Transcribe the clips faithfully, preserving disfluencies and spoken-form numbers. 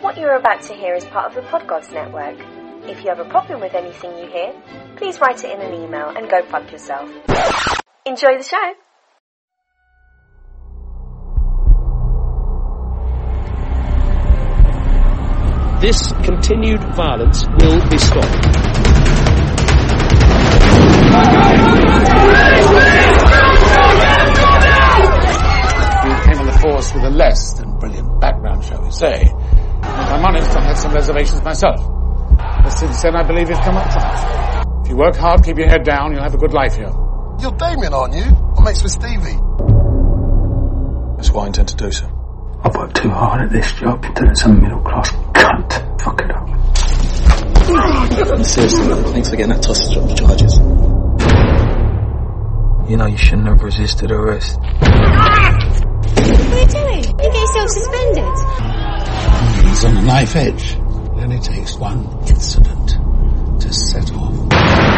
What you are about to hear is part of the Podgods Network. If you have a problem with anything you hear, please write it in an email and go fuck yourself. Enjoy the show! This continued violence will be stopped. We came on the force with a less than brilliant background, shall we say. If I'm honest, I had some reservations myself. But since then, I believe you've come up trumps. If you work hard, keep your head down, you'll have a good life here. You're Damien, aren't you? I'm mates with Stevie. That's what I intend to do, sir. I've worked too hard at this job to let some middle-class cunt fuck it up. Seriously, thanks for getting that toss to drop the charges. You know you shouldn't have resisted arrest. What are you doing? You get yourself suspended. He's on a knife edge. It only takes one incident to set off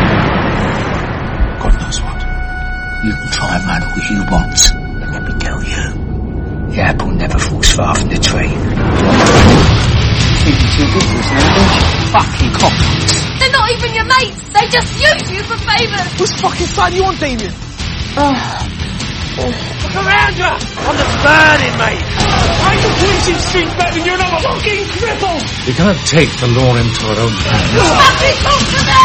God knows what. You can try and run all you want, but let me tell you, the apple never falls far from the tree. Think you're too good for this now, don't you? Fucking cockers. They're not even your mates. They just use you for favours. Whose fucking side you on, Damien? Oh. Look around you! I'm the burning, mate! I can police instinct better than you're not a fucking cripple! We can't take the law into our own hands. You fucking talk to me!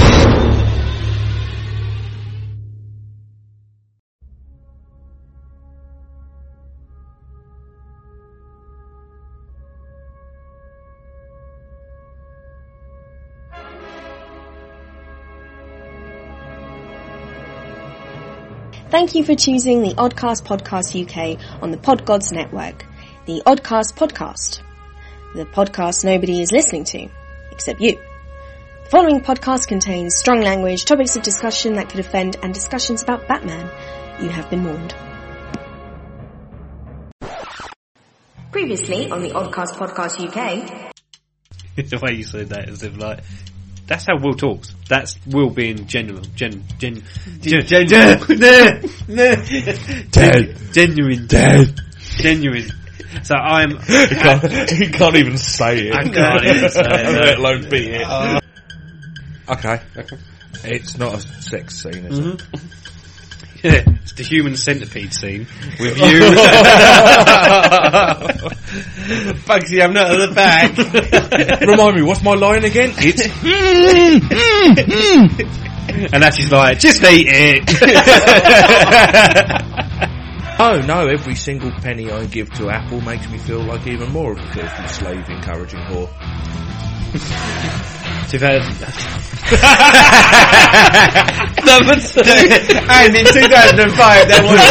Thank you for choosing the Oddcast Podcast U K on the Podgods Network, the Oddcast Podcast, the podcast nobody is listening to, except you. The following podcast contains strong language, topics of discussion that could offend, and discussions about Batman. You have been warned. Previously on the Oddcast Podcast U K... The way you said that, as if like... That's how Will talks. That's Will being genuine. Gen, gen, gen, gen, gen, gen, genuine. Dead. Genuine. So I'm... He can't, he can't even say it. I can't even say it. No. Let alone beat it. Uh, okay. okay. It's not a sex scene, is mm-hmm. it? Yeah, it's the human centipede scene with you. Bugsy, I'm not at the back. Remind me, what's my line again? It's... And that's just like, just eat it. Oh no, every single penny I give to Apple makes me feel like even more of a filthy slave encouraging whore. Number two. And in two thousand five there was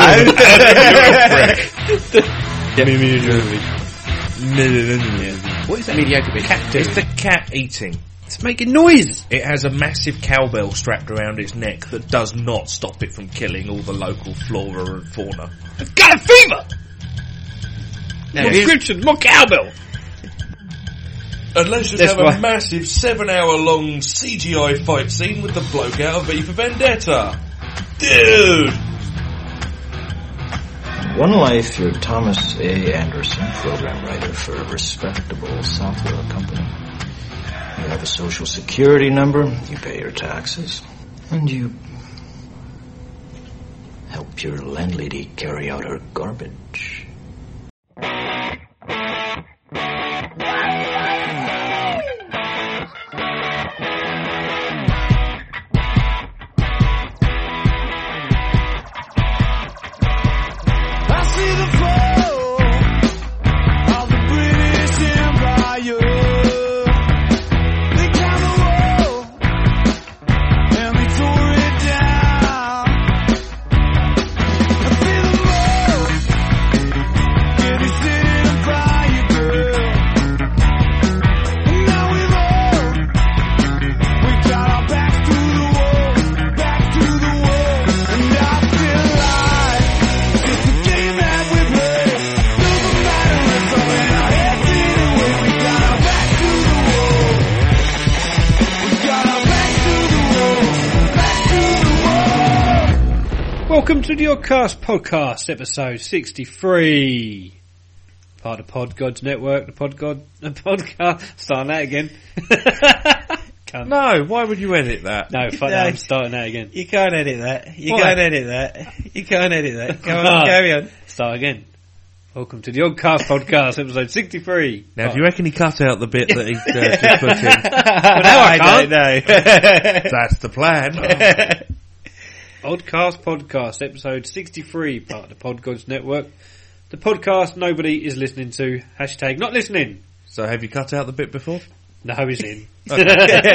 also... What is that? Mediocre cat doing? It's the cat eating. It's making noise. It has a massive cowbell strapped around its neck that does not stop it from killing all the local flora and fauna. It's got a fever! Now, more description, more cowbell! And let's just That's have why. a massive seven hour long C G I fight scene with the bloke out of V for Vendetta. Dude! One life, you're Thomas A. Anderson, program writer for a respectable software company. You have a social security number, you pay your taxes, and you help your landlady carry out her garbage. Welcome to the Oddcast Podcast, episode sixty-three. part of Pod Gods Network, the Pod God, the podcast. Starting that again. Cunt. No, why would you edit that? No, fuck No. that, I'm starting that again. You can't edit that. You Why? can't edit that. You can't edit that. Come on, carry on. Start again. Welcome to the Oddcast Podcast, episode sixty-three. Now, do you reckon he cut out the bit that he uh, just put in? Well, now I, I can't. don't know. That's the plan. Oddcast Podcast, episode sixty-three, part of the Pod Gods Network. The podcast nobody is listening to. Hashtag not listening. So have you cut out the bit before? No, he's in. So, uh,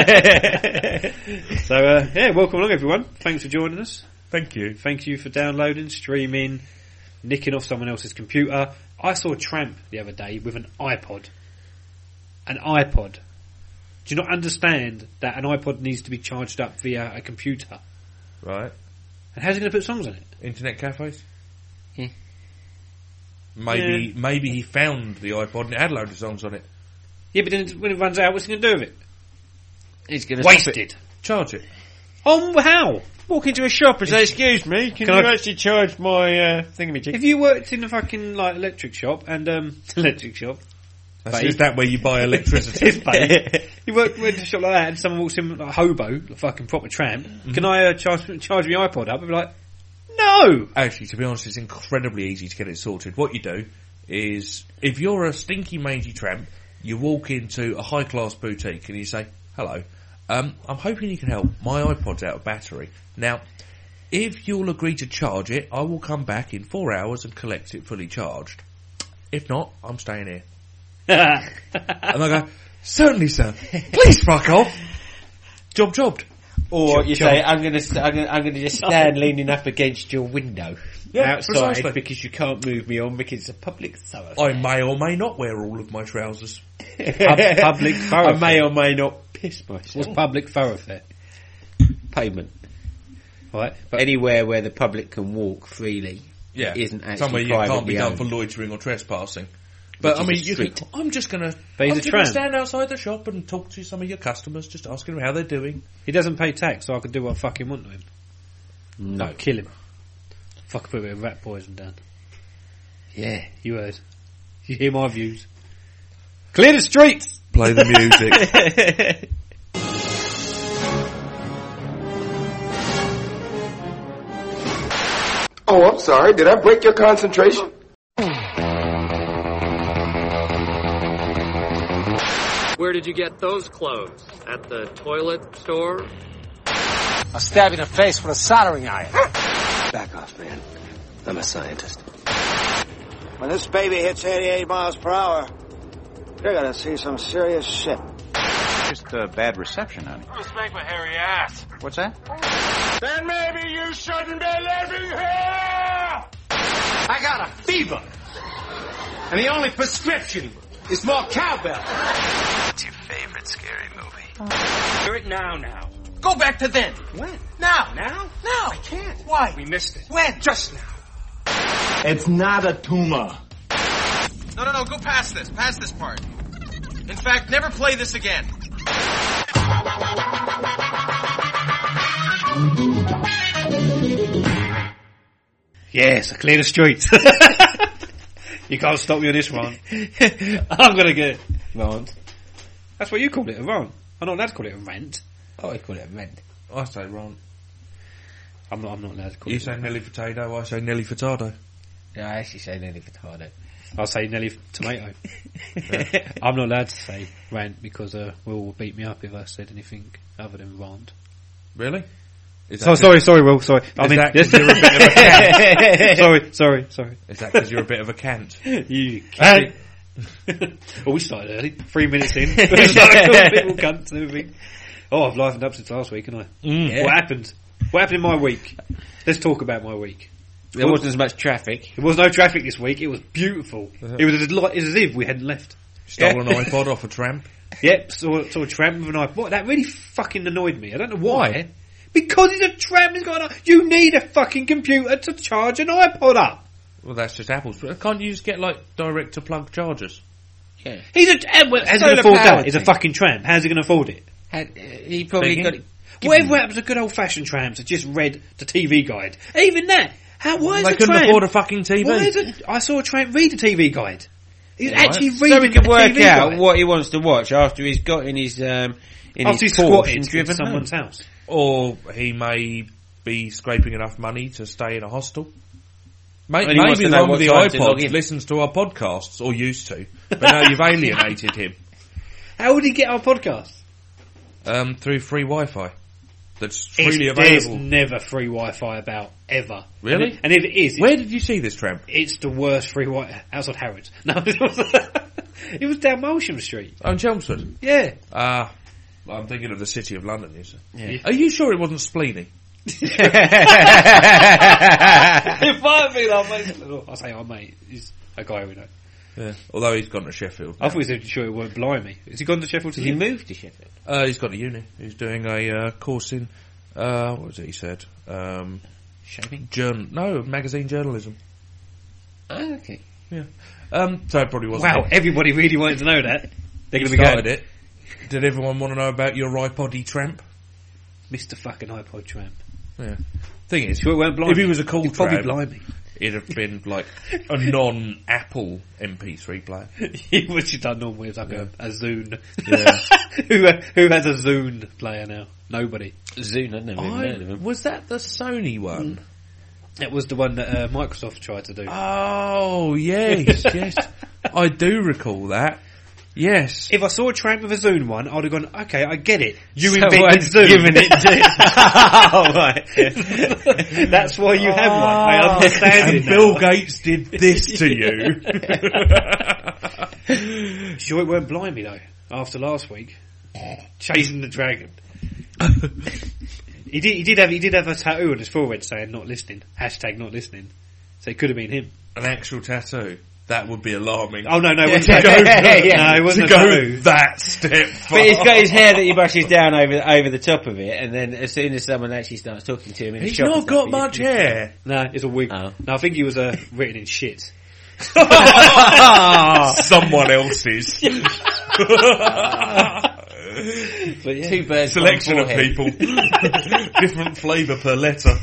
yeah, welcome along everyone. Thanks for joining us. Thank you. Thank you for downloading, streaming, nicking off someone else's computer. I saw a tramp the other day with an iPod. An iPod. Do you not understand that an iPod needs to be charged up via a computer? Right. And how's he going to put songs on it? Internet cafes? Yeah. Maybe Yeah. maybe he found the iPod and it had a load of songs on it. Yeah, but then when it runs out, what's he going to do with it? He's going to Wasted. Charge it. On how? walk into a shop and say, "Excuse me, can, Can you I- actually charge my uh, thingamajig?" If you worked in a fucking like electric shop and um electric shop, That's babe. is that where you buy electricity? It's babe. You work in a shop like that and someone walks in like a hobo, a fucking proper tramp. Mm-hmm. Can I uh, charge charge my iPod up? I'd be like, no. Actually, to be honest, it's incredibly easy to get it sorted. What you do is, if you're a stinky, mangy tramp, you walk into a high-class boutique and you say, "Hello, um, I'm hoping you can help. My iPod's out of battery. Now, if you'll agree to charge it, I will come back in four hours and collect it fully charged. If not, I'm staying here." And I go, "Certainly, sir. Please fuck off. Job jobbed." Or Job, you job. say, "I'm going to, I'm going, I'm going to just stand leaning up against your window Yeah, outside precisely. because you can't move me on because it's a public thoroughfare." I may or may not wear all of my trousers. Pub- public I thoroughfare. may or may not piss myself. What's public thoroughfare? Pavement? Right, but Anywhere where the public can walk freely. Yeah, It isn't actually somewhere you can't be privately done owned. for loitering or trespassing. But I Which mean, is a you can, street. I'm just gonna, But he's I'm a just gonna tramp. stand outside the shop and talk to some of your customers, just asking them how they're doing. he doesn't pay tax, so I can do what I fucking want to him. No. Like kill him. Fuck, put a bit of rat poison down. Yeah. You heard. You hear my views. Clear the streets. Play the music. Oh, I'm sorry. Did I break your concentration? Where did you get those clothes? At the toilet store? I'll stab you in the face with a soldering iron. Back off, man. I'm a scientist. When this baby hits eighty-eight miles per hour, you're gonna see some serious shit. Just a bad reception, honey. Let's make my hairy ass. What's that? Then maybe you shouldn't be living here! I got a fever. And the only prescription is more cowbell. What's your favorite scary movie? Hear it now, now. Go back to then. When? Now. Now? Now. I can't. Why? We missed it. When? Just now. It's not a tumor. No, no, no, go past this. Past this part. In fact, never play this again. Yes, I clear the streets. You can't stop me on this one. I'm gonna get Rant. That's what you called it, a rant. I'm not allowed to call it a rant. Oh, I call it a rant. I say rant. I'm not. I'm not allowed to call You it. say Nelly Potato, I say Nelly Furtado. No, I actually say Nelly Furtado. I'll say Nelly Tomato. Yeah. I'm not allowed to say rant because uh, Will will beat me up if I said anything other than rant. Really? Is So, that sorry, sorry, Will. Sorry. I Is mean, that 'cause you're a bit of a cant? sorry, sorry, sorry. Is that because you're a bit of a cant? You can't. Oh, we started early. Three minutes in. We started calling people cunts and everything. Oh, I've livened up since last week, haven't I? Mm. Yeah. What happened? What happened in my week? Let's talk about my week. There wasn't as much traffic. There was no traffic this week. It was beautiful. Uh-huh. It was as, li- as if we hadn't left. Stole Yeah. an iPod off a tramp. Yep, saw, saw a tramp with an iPod. What, that really fucking annoyed me. I don't know why. Because he's a tramp. He's got an, you need a fucking computer to charge an iPod up. Well, that's just Apple's. Can't you just get, like, direct-to-plug chargers? Yeah. He's a, uh, well, how's he going to afford that? He's a fucking tramp. How's he going to afford it? Had, uh, he probably Thinking. got it. Whatever happens to good old fashioned tramps that just read the T V guide. Even that. How, why is They a couldn't tramp, afford a fucking T V. Why is it, I saw a tramp read a T V guide. He's Right. actually So reading we can the work T V out guide. what he wants to watch after he's got in his um, in After his he's Porsche squatted and in driven someone's home. house. Or he may be scraping enough money to stay in a hostel. May- And he wants maybe to know one what with the time to log iPods in. listens to our podcasts, or used to, but now you've alienated him. How would he get our podcast? Um, through free Wi-Fi. That's freely It's, there's available. never free Wi-Fi about, ever. Really? And, it, and if it is... Where it's, did you see this tramp? It's the worst free Wi-Fi... Outside Harrods. No, it was, it was down Molsham Street. Oh, in Chelmsford? Yeah. Ah, I'm thinking of the City of London, you see. Yeah. Are you sure it wasn't Spleeny? It might be like, mate. I say, oh, mate, he's a guy we know. Yeah. Although he's gone to Sheffield. I thought he said, sure it weren't Blimey. Has he gone to Sheffield? Did he move to Sheffield? Uh, he's got a uni. He's doing a uh, course in, uh, what was it he said? Um, Shaping? Journal, no, magazine journalism. Oh, okay. Yeah. Um, so it probably wasn't. Wow, it. everybody really wanted to know that. They're He going to be started going, it. Did everyone want to know about your iPoddy tramp? Mister fucking iPod tramp. Yeah. Thing is, Sure it weren't Blimey. if he was a cool He'd probably tramp, Blimey. it'd have been like a non-Apple M P three player. Which is done normally as like Yeah. a, a Zune. Yeah. who who has a Zune player now? Nobody. Zune, I've never even heard of I, him. was that the Sony one? It was the one that uh, Microsoft tried to do. Oh, yes, yes. I do recall that. Yes. If I saw a tramp with a Zune one, I'd have gone, okay, I get it. You Someone's invented Zune. given it to Oh, right. That's why you have one. I understand And it now. Bill Gates did this to you. Sure it weren't Blimey though, after last week. Chasing the dragon. he did he did have he did have a tattoo on his forehead saying not listening. Hashtag not listening. So it could have been him. An actual tattoo. That would be alarming. Oh no, no, it wasn't Yeah, a tattoo. yeah, yeah. No, it wasn't to a go tattoo. that step far. But he's got his hair that he brushes down over over the top of it, and then as soon as someone actually starts talking to him in the He's shop, not and got stuff, much he- hair. No, it's a wig. Oh. No, I think he was uh, written in shit. Someone else's. But yeah. Two birds, Selection one of forehead. people. Different flavour per letter.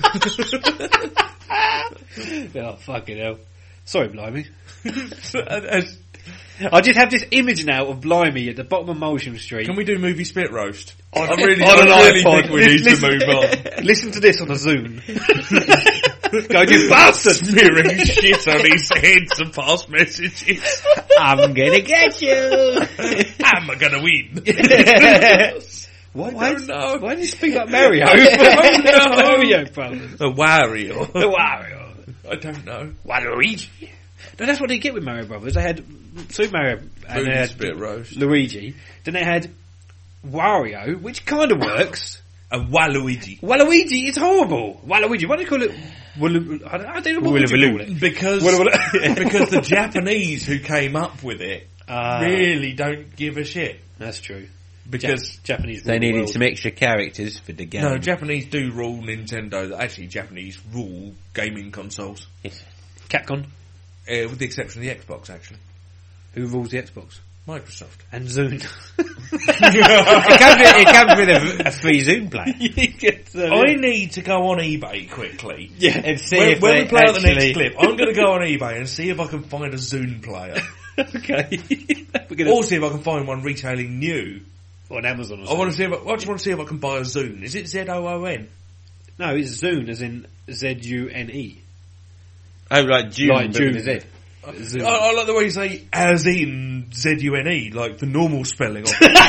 Oh, fucking hell. Sorry, Blimey. As- I just have this image now of Blimey at the bottom of Molsham Street. Can we do movie spit roast? On, I really, on I an really iPod. think we need Listen- to move on. Listen to this on a Zune. Go, you bastard! Smearing shit on his head to pass messages. I'm gonna get you. Am I gonna win? What? I don't know. Why do you speak like Mario? I don't know. Mario Brothers. The Wario. The Wario. I don't know. Waluigi. No, that's what they get with Mario Brothers. They had Super Mario and Movie they had spit roast. Luigi. Then they had Wario, which kind of works. A Waluigi. Waluigi is horrible. Waluigi. Why do you call it? Walu- I don't, I don't know what would you call it. Because, Walla walla. because the Japanese who came up with it Ah. really don't give a shit. That's true. Because Jap- Japanese. They rule the needed world. some extra characters for the game. no, Japanese do rule Nintendo. Actually, Japanese rule gaming consoles, Yes. Capcom. uh, with the exception of the Xbox. Actually, Who rules the Xbox? Microsoft. And Zune. it comes with, it comes with a, a free Zoom play. You get, uh, I need to go on eBay quickly. Yeah. And see When, if when they we play out the next actually- clip, I'm going to go on eBay and see if I can find a Zune player, Okay. We're gonna, or see if I can find one retailing new. on Amazon or I something. want to see if I, I just want to see if I can buy a Zune. Is it Z O O N? No, it's Zune, as in Z U N E. Oh, like June. Like but June. with a Z. Zune. I, I like the way you say as in Z U N E, like the normal spelling of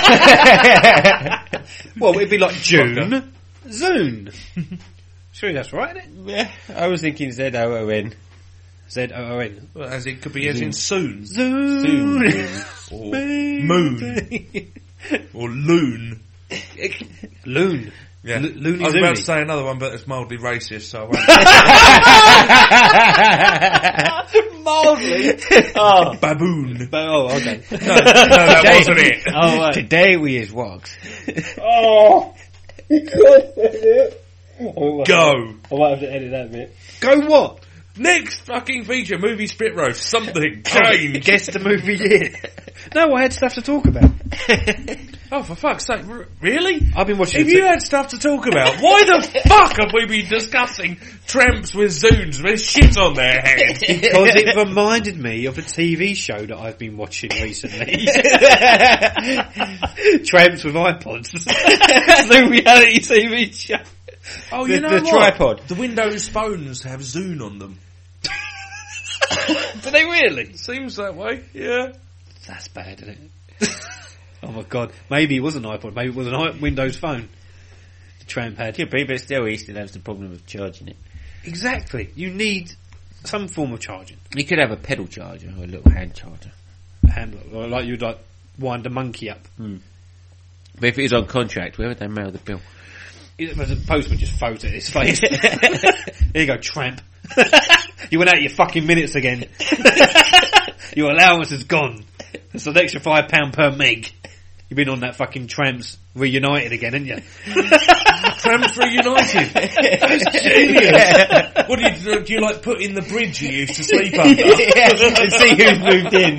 Well, it'd be like June. Zune. Sure, that's right, isn't it? Yeah, I was thinking Z O O N. Z O O N. Well, as it could be as in soon. Zune. Or moon. Or loon. Loon. Yeah. L- Looney I was about Zooney. to say another one, but it's mildly racist, so I won't. Mildly. Oh. Baboon. Oh, okay. No, no, that Today- wasn't it. Oh, uh, today we is wogs. Oh. Go. I might have to edit that bit. Go what? Next fucking feature, movie spit roast, something, change. Guess the movie year. No, I had stuff to talk about. Oh, for fuck's sake, r- really? I've been watching If it you t- had stuff to talk about, why the fuck have we been discussing tramps with Zunes with shit on their head? Because it reminded me of a T V show that I've been watching recently. Tramps with iPods. The reality T V show. Oh, The- you know the what? tripod. The Windows phones have Zune on them. Do they really? Seems that way, yeah. That's bad, isn't it? Oh my god. Maybe it was an iPod, maybe it was an I- Windows phone. The tramp had. Could be, but still he still has the problem of charging it. Exactly. You need some form of charging. You could have a pedal charger or a little hand charger. A hand, or like you'd like wind a monkey up. Hmm. But if it is on contract, where would they mail the bill? It, the postman just throws it at his face. There you go, tramp. You went out your fucking minutes again. Your allowance is gone. It's an extra five pound per meg. You've been on that fucking Tramps Reunited again, haven't you? Tramps Reunited. That's genius. What do you do? Do you like put in the bridge you used to sleep under? Yeah, and see who's moved in.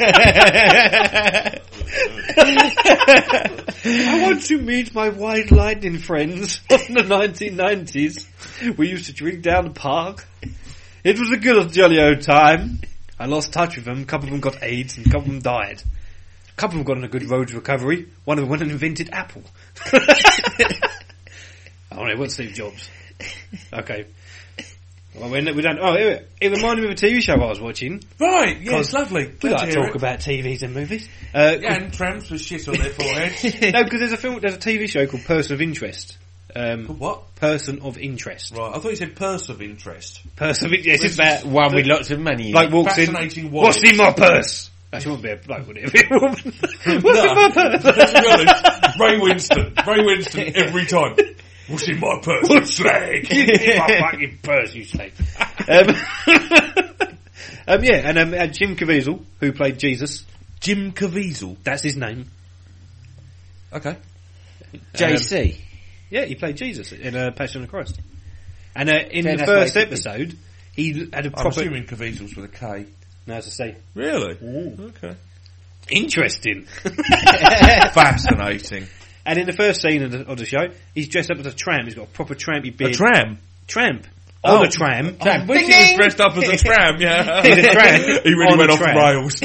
I want to meet my White Lightning friends from the nineteen nineties. We used to drink down the park. It was a good jolly old time. I lost touch with them. A couple of them got AIDS and a couple of them died. A couple of them got on a good road to recovery. One of them went and invented Apple. Oh no, it wasn't Steve Jobs. Okay. Well, we we don't. Oh, it, it reminded me of a T V show I was watching. Right, yeah, it's lovely. We Glad like to to hear talk it. about T Vs and movies. Uh, Yeah, and tramps with shit on their foreheads. no, because there's a film, there's a T V show called Person of Interest. Um, what? Person of Interest. Right, I thought you said purse of interest. Person of Interest. It's about one with lots of money in Like it. walks in. Fascinating wallet. What's in my purse? Actually, it wouldn't be a bloke, would it? It'd be a woman. What's in my purse? Let's be honest, Ray Winston. Ray Winston every time. What's in my purse? What's slag? in my fucking purse, you slag. Um, um, yeah, and, um, and Jim Caviezel, who played Jesus. Jim Caviezel? That's his name. Okay. J C. Um, yeah, he played Jesus in uh, Passion of Christ. And uh, in Fair the enough, first mate. episode, he had a I'm proper... assuming Caviezel's with a K. No, as I say. Really? Ooh. Okay. Interesting. Fascinating. And in the first scene of the, of the show, he's dressed up as a tramp. He's got a proper trampy beard. A tram? Tramp. Oh. On a tram. I wish he was dressed up as a tram, yeah. He's a tramp. He really on went a off tram. the rails.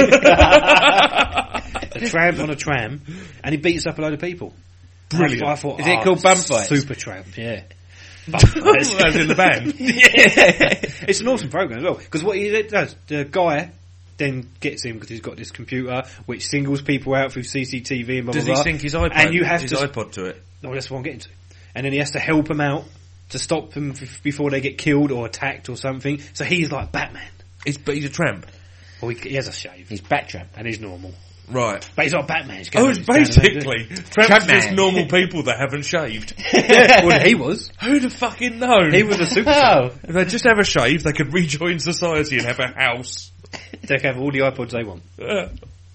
A tramp on a tram, and he beats up a load of people. Brilliant. I, I thought, Is it oh, called Bum Fights? Super Tramp, yeah. Bum Fights. As in the band. Yeah. It's an awesome program as well, because what he does, the guy then gets him because he's got this computer which singles people out through C C T V and blah Does blah he blah. sync his iPod, and you have his to iPod to it? No, that's what I'm getting to. And then he has to help them out to stop them f- before they get killed or attacked or something. So he's like Batman. He's, but he's a tramp. Well, he, he has a shave. He's Bat Tramp. And he's normal. Right. But he's not Batman. He's Oh, going- it's he's going basically around tramps Tramp are just man. normal people that haven't shaved. Yeah, well, he was. Who'd have fucking known? He was a super Oh. If they just have a shave, they could rejoin society and have a house. They can have all the iPods they want. Yeah.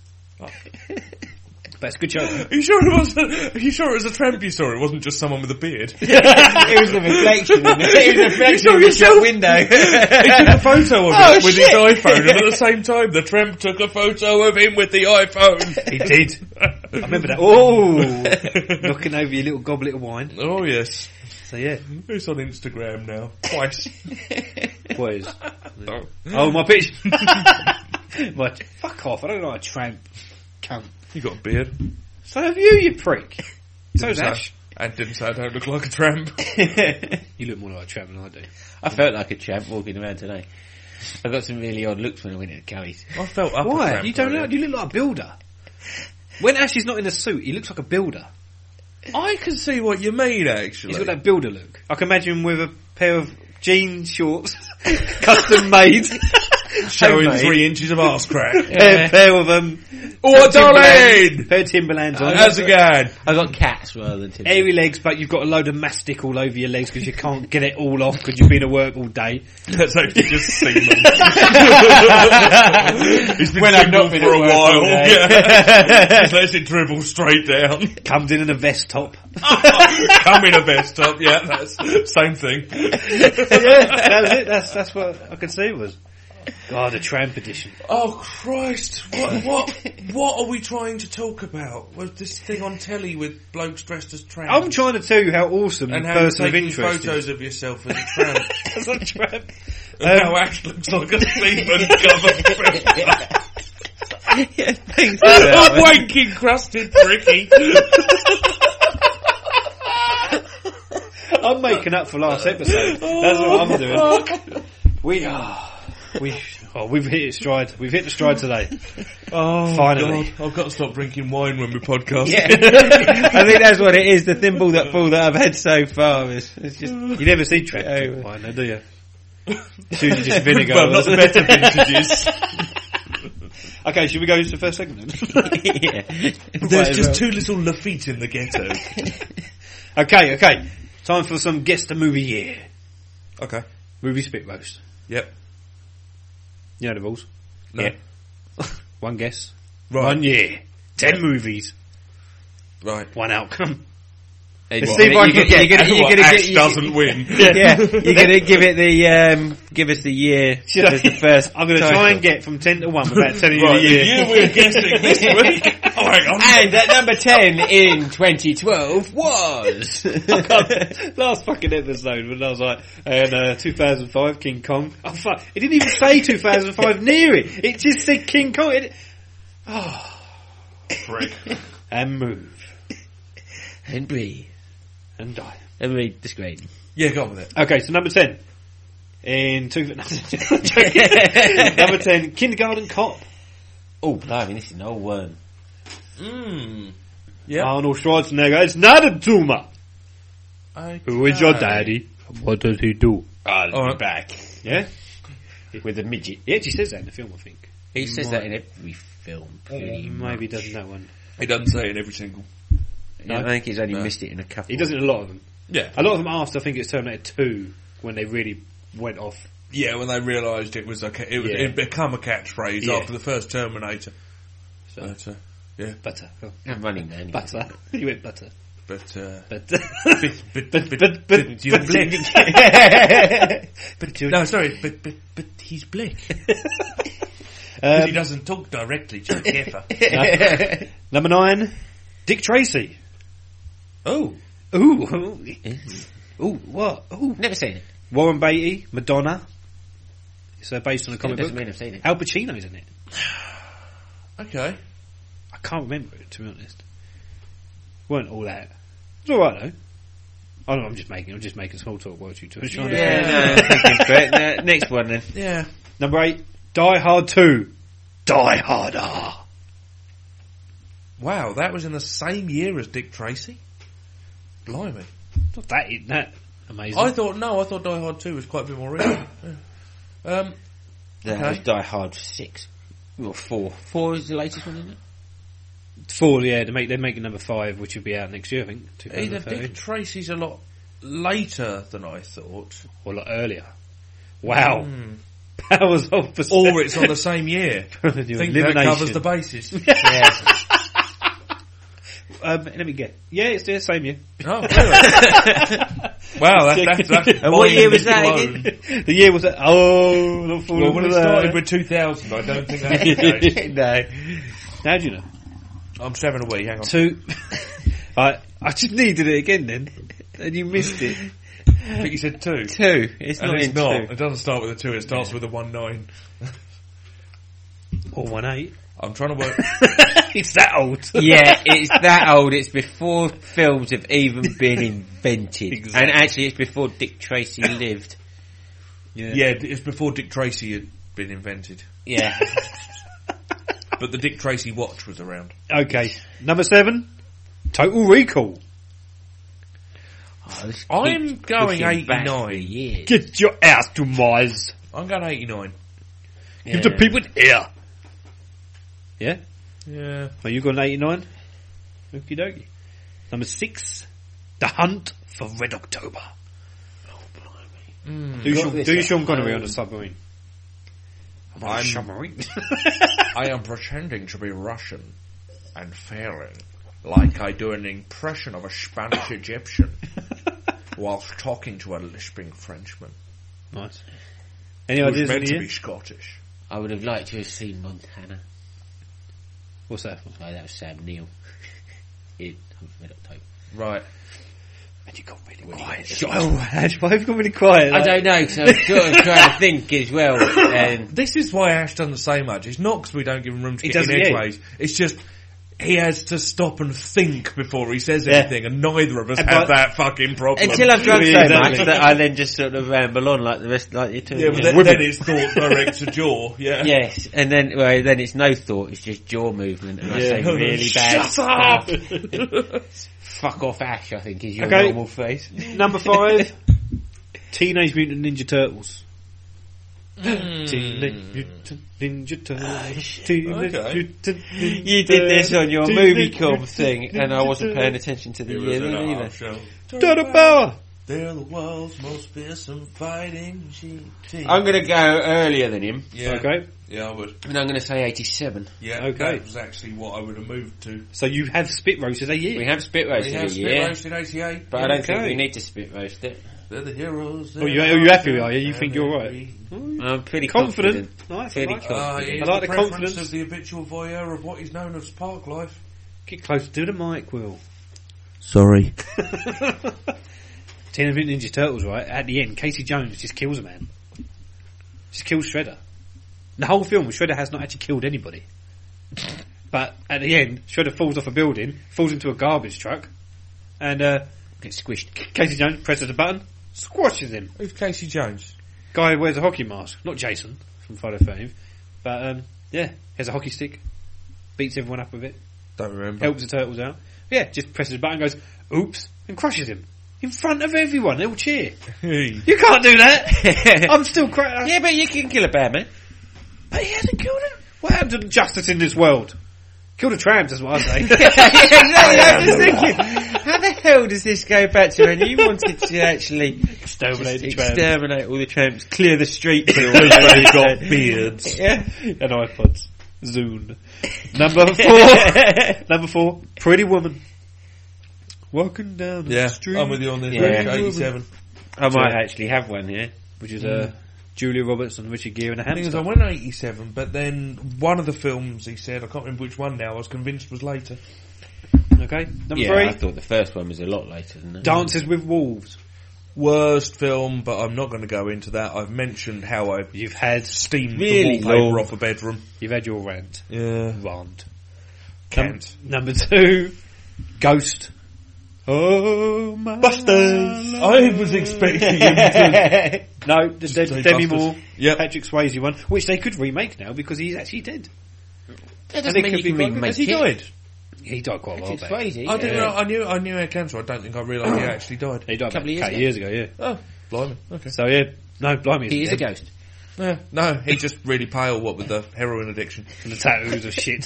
But it's a good show. Are you sure it wasn't? Are you sure it was a tramp you saw? It wasn't just someone with a beard. It was a reflection. In the, it was a reflection saw in the yourself? shop window. He took a photo of Oh, it with shit. his iPhone, and at the same time, the tramp took a photo of him with the iPhone. He did. I remember that. Oh, knocking over your little goblet of wine. Oh yes. So yeah, It's on Instagram now. Twice. what is? Oh. Oh, my bitch. my, fuck off! I don't know a tramp. Cunt. You got a beard. So have you, you prick. So's Didn't Ash. say- And didn't say I don't look like a tramp. You look more like a tramp than I do. I felt like a tramp walking around today. I got some really odd looks when I went to Curry's. I felt up a Why? tramp You don't earlier. look. You look like a builder. When Ash is not in a suit, he looks like a builder. I can see what you mean, actually. He's got that builder look. I can imagine him with a pair of jean shorts, custom made, Showing homemade. three inches of arse crack. a pair of um, Oh, Timberlands- darling! pair of Timberlands on. How's it going? I got cats rather than Timberlands. Airy legs, but you've got a load of mastic all over your legs because you can't get it all off because you've been at work all day. That's actually just semen. He's been When I've single not been for at a work all while. day. Yeah. Just lets it dribble straight down. Comes in in a vest top. Come in a vest top, yeah, that's same thing. Yeah, that was it. That's that's what I could see it was. God, the Tramp edition. Oh Christ! What what what are we trying to talk about? Was this thing on telly with blokes dressed as tramps? I'm trying to tell you how awesome and the how you're person of taking interest photos is. of yourself as a tramp. As a tramp. And Um, how Ash looks like a Sleeman covered Yeah, thanks for that, A man. wanking crusted bricky. I'm making up for last episode. That's what I'm doing. We are. We, oh, we've hit it stride. We've hit the stride today. Oh, Finally. God. I've got to stop drinking wine when we podcast. Yeah. I think that's what it is. The thimble that fall that I've had so far is it's just. You never see Tramp over. wine, though, do you? It's usually just vinegar. Well, not the better vintages. Okay, should we go into the first segment then? Yeah. There's just too little Lafitte in the ghetto. Okay, okay. Time for some guess the movie year. Okay. Movie spit roast. Yep. You know the rules. No. Yeah. One guess. Right. One year. Ten movies. Right. One outcome. Let's What? see if I You can get- get. You're gonna, What, you're gonna Ash get. doesn't win. Yeah, yeah. You're gonna give it the. Um, give us the year. Should I- as the first. I'm going to title. try and get from ten to one without telling you Right, the year. the year we're guessing this week. Oh, hang on. And at number ten in twenty twelve was. Last fucking episode when I was like, and uh, two thousand five King Kong. Oh fuck! It didn't even say two thousand five near it. It just said King Kong. It, oh, Prick. and move and breathe. and die. And read the screen. Yeah, go on with it. Okay, so number ten in two. Number ten, Kindergarten Cop. Oh, blimey, this is an old one. Mmm. Yeah. Arnold Schwarzenegger. It's not a tumor. Okay. Who is your daddy? What does he do? I'll All be right. back. Yeah, With a midget. he actually says that in the film. I think He says Might. that in every film. Pretty maybe he much. doesn't that one. He doesn't say it in every single. No, I think he's only No. missed it in a couple. He does it in a lot of them. Yeah. A lot of them after I think it's Terminator two when they really went off. Yeah, when they realised it was a, ca- it was Yeah. it become a catchphrase Yeah. after the first Terminator. So, But, uh, yeah. butter. Oh. I'm running man. Butter. You went butter. But, uh, But, but, but, but, but, but, but, you're but- blick. but, No, sorry, but, but, but he's blick. um, he doesn't talk directly to the gaffer. no. Number nine, Dick Tracy. Oh. Ooh. Ooh, what? Ooh. Never seen it. Warren Beatty, Madonna. It's uh, based on a It comic doesn't book. mean I've seen it. Al Pacino's in it. Okay. I can't remember it, to be honest. Weren't all that. It's alright though. Oh, no, I'm just making, I'm just making small talk while you two are trying Yeah, to... no, I'm thinking for it. No, next one then. Yeah. Number eight, Die Hard two. Die Harder. Wow, that was in the same year as Dick Tracy? Blimey. Not that, that amazing. I thought, no, I thought Die Hard two was quite a bit more recent. Yeah. Um, That Okay. was Die Hard six. Or four. Four is the latest one, isn't it? Four, yeah, they make, they're making number five, which will be out next year, I think. either twenty thirteen. Dick Tracy's a lot later than I thought. Or a lot earlier. Wow. Hmm. Powers of perception. Or it's on the same year. I think that Elimination. covers the basis. Yeah. Um, let me get. Yeah, it's the same year. Oh, really? Wow, that's, that's, that's And what year was that alone. again? The year was that. Oh, not falling Well, when for it that. started with two thousand, I don't think that's the case. No. How do you know? I'm just having a wee, hang on. Two. I I just needed it again then, and you missed it. I think you said two. Two. It's And not it's in not. two. It doesn't start with a two, it starts with a one nine. Or one eight. I'm trying to work. It's that old. Yeah, it's that old. It's before films have even been invented. Exactly. And actually it's before Dick Tracy lived. Yeah. Yeah, it's before Dick Tracy had been invented. Yeah. But the Dick Tracy watch was around. Okay. Number seven. Total Recall. Oh, this I'm keeps going pushing back eighty-nine. for years. Get your ass to Mars. I'm going eighty-nine. Give the Yeah. people air. Yeah? Yeah. Are you going eighty-nine? Okie dokie. Number six. The Hunt for Red October. Mm. Do, you Got Sean, this do you at Sean Connery home. on a submarine? I'm on a I'm- submarine. I am pretending to be Russian and failing like I do an impression of a Spanish Egyptian whilst talking to a lisping Frenchman. Nice. Any He was ideas? meant in to the be year? Scottish. I would have liked to have seen Montana. What's that? Oh, that was Sam Neill. In October. Right. And you got really quiet. Oh, Ash, why have you got really quiet? I don't know, because I'm sort of trying to think as well. And This is why Ash doesn't say much. It's not because we don't give him room to He get in doesn't, yeah. edgeways. It's just he has to stop and think before he says Yeah. anything, and neither of us And have but- that fucking problem. until I've drunk so Exactly. much that I then just sort of ramble on like the rest, like you two. Yeah, but then, then it's thought direct to jaw. Yeah. Yes, and then well, then it's no thought; it's just jaw movement, and I Yeah. say really bad Shut up! stuff. Fuck off, Ash! I think is your Okay. normal face. Number five, Teenage Mutant Ninja Turtles. Mm. Teenage Mutant Ninja Turtles. Teenage Okay. Mutant Ninja You did this on your Teenage movie com Mutant thing, and I wasn't paying attention to the It was year in then a either. half show. Turtle Power. They're the world's most fearsome fighting G T. I'm going to go earlier than him, Yeah. Okay. Yeah, I would. and I'm going to say eighty-seven. Yeah, Okay. that was actually what I would have moved to. So you have spit roasted a year. We have spit roasted We have a split year, roast in eighty-eight. but I don't think Okay. we need to spit roast it. They're the heroes. Oh, you, are you happy, are you? You think you're right? I'm pretty Confident. confident. Nice, I Pretty like that. Uh, confident. he I is like the, the preference confidence. of the habitual voyeur of what is known as park life. Get closer to the mic, Will. Sorry. Teenage Mutant Ninja Turtles, right? At the end, Casey Jones just kills a man. Just kills Shredder. The whole film, Shredder has not actually killed anybody. But at the end, Shredder falls off a building, falls into a garbage truck, and uh, Gets squished. Casey Jones presses a button, squashes him. Who's Casey Jones? Guy who wears a hockey mask. Not Jason from Friday the thirteenth. But um, yeah, has a hockey stick, beats everyone up with it, Don't remember. helps the turtles out. Yeah, just presses a button, goes, oops, and crushes him. In front of everyone, they all cheer. You can't do that! I'm still crying. Yeah, but you can kill a bear, man. But he hasn't killed him. What happened to justice in this world? Kill the trams, is what I say. Yeah, exactly. I'm just thinking, how the hell does this go back to when you wanted to actually Exterminate the just tramps. exterminate all the tramps, clear the street for all They've the got beards. Yeah. And iPods. Zune. Number four. Number four. Pretty Woman. Walking down the Yeah, street. I'm with you on this. Yeah. eighty-seven. I might actually have one here. Which is uh, Julia Roberts and Richard Gere and a The thing is, I hamster. went eighty-seven, but then one of the films he said, I can't remember which one now, I was convinced was later. Okay. Number Yeah, three. I thought the first one was a lot later than that. Dances with Wolves. Worst film, but I'm not going to go into that. I've mentioned how I You've had steamed Really the wallpaper long. off a bedroom. You've had your rant. Yeah. Rant. Can't. Num- number two. Ghost. Oh my Busters! I was expecting him to... No, the, Just the say Demi Busters. Moore, Yep. Patrick Swayze one, which they could remake now because he's actually dead. That And doesn't it mean could you be can quite good. remake Has he it. died? He died quite a while Patrick back. Swayze. I didn't yeah. know, I knew, I knew he had cancer. I don't think I realised he actually died. He died Couple about of a years couple ago. years ago, yeah. Oh, blimey. Okay. So yeah, no, blimey, He he's is a dead. ghost. Yeah, no, he's just really pale, what with the heroin addiction. And the tattoos of shit.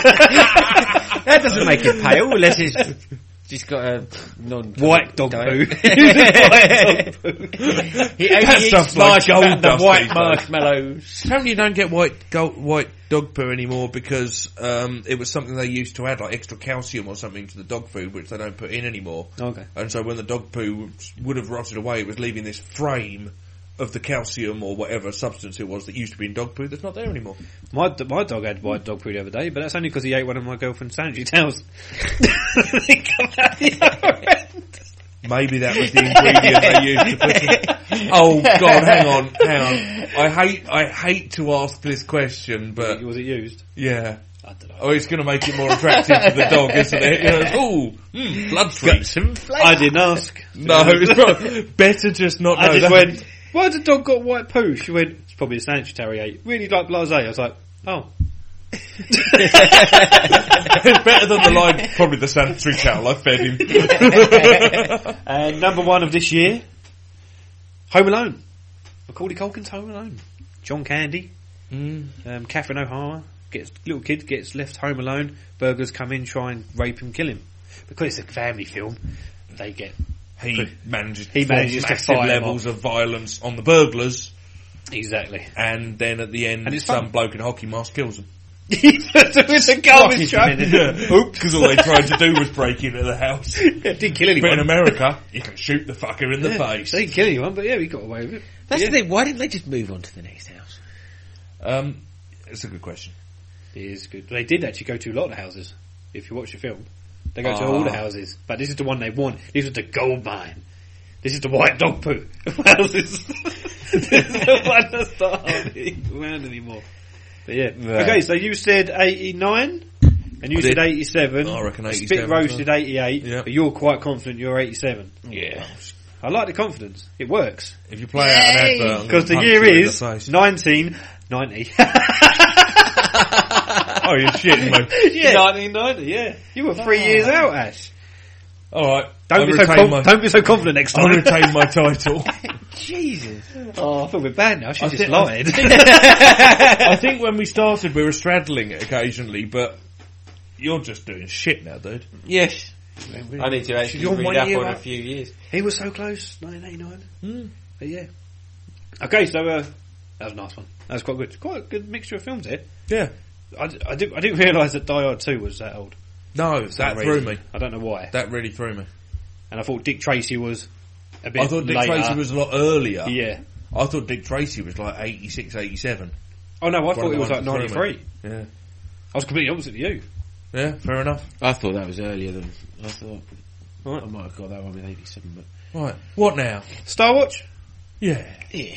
That doesn't make him pale unless he's just got a non White dog poo. White dog poo. He That only stuff's eats like gold marshmallow- the dust white these days. marshmallows. Apparently you don't get white gold, white dog poo anymore because um, it was something they used to add, like extra calcium or something to the dog food, which they don't put in anymore. Okay. And so when the dog poo would have rotted away, it was leaving this frame of the calcium or whatever substance it was that used to be in dog poo that's not there anymore. My d- my dog had white dog poo the other day, but that's only because he ate one of my girlfriend's sanitary towels. They come out the other end. Maybe that was the ingredient they used to put in. Oh God, hang on, hang on. I hate, I hate to ask this question, but Was it used? yeah. I don't know. Oh, it's going to make it more attractive to the dog, isn't it? You know, ooh, mm, blood free. I didn't ask. No, it's not. Better just not know. I just that. went, why has the dog got white poo? She went, it's probably a sanitary towel he ate. Really like blasé. I was like, oh. It's better than the line, probably the sanitary towel I fed him. And number one of this year, Home Alone. Macaulay Culkin's Home Alone. John Candy, Mm. um, Catherine O'Hara, gets little kid gets left home alone. Burglars come in, try and rape him, kill him. Because it's a family film, they get He manages, He manages to massive fight levels him of violence on the burglars, exactly. and then at the end, And it's some fun. bloke in a hockey mask kills him. With a garbage truck. Oops. Because all they tried to do was break into the house. Yeah, didn't kill anyone. But in America, you can shoot the fucker in the yeah, face. They didn't kill anyone, but yeah, we got away with it. That's yeah. the thing. Why didn't they just move on to the next house? Um, it's a good question. It is good. They did actually go to a lot of houses. If you watch the film, they go to Oh. all the houses. But this is the one they want. This is the gold mine. This is the white dog poo of houses. This is the one that's not around anymore. But yeah. Right. Okay, so you said eighty-nine, and you I said did. eighty-seven. I reckon Spit eighty-seven. roasted eighty-eight. Yep. But you're quite confident you're eighty-seven. Yeah. I like the confidence. It works. If you play out an advert, I'm Because the gonna year punch you in is the face. nineteen ninety. Oh, you're shitting me. Yeah. nineteen ninety, yeah. You were three years out, Ash. Alright. Don't, be so com- don't be so confident next time. I'll retain my title. Jesus. Oh, I feel a bit bad now. I should I have just think- lied. I think when we started, we were straddling it occasionally, but you're just doing shit now, dude. Yes. I need to actually You're read one up year on a up. few years. He was so close, nineteen eighty-nine. Mm. But yeah. Okay, so uh, that was a nice one. That was quite good. Quite a good mixture of films here. Yeah. I, I, did, I didn't realise that Die Hard two was that old. No, For that some threw reason. me. I don't know why. That really threw me. And I thought Dick Tracy was a bit I thought Dick later. Tracy was a lot earlier. Yeah. I thought Dick Tracy was like eighty-six, eighty-seven. Oh no, I One thought of it the was like ones that threw ninety-three. me. Yeah. I was completely opposite to you. Yeah, fair enough. I thought that was earlier than I thought. Right. I might have got that one with eighty-seven, but Right. What now? Star Watch? Yeah. yeah.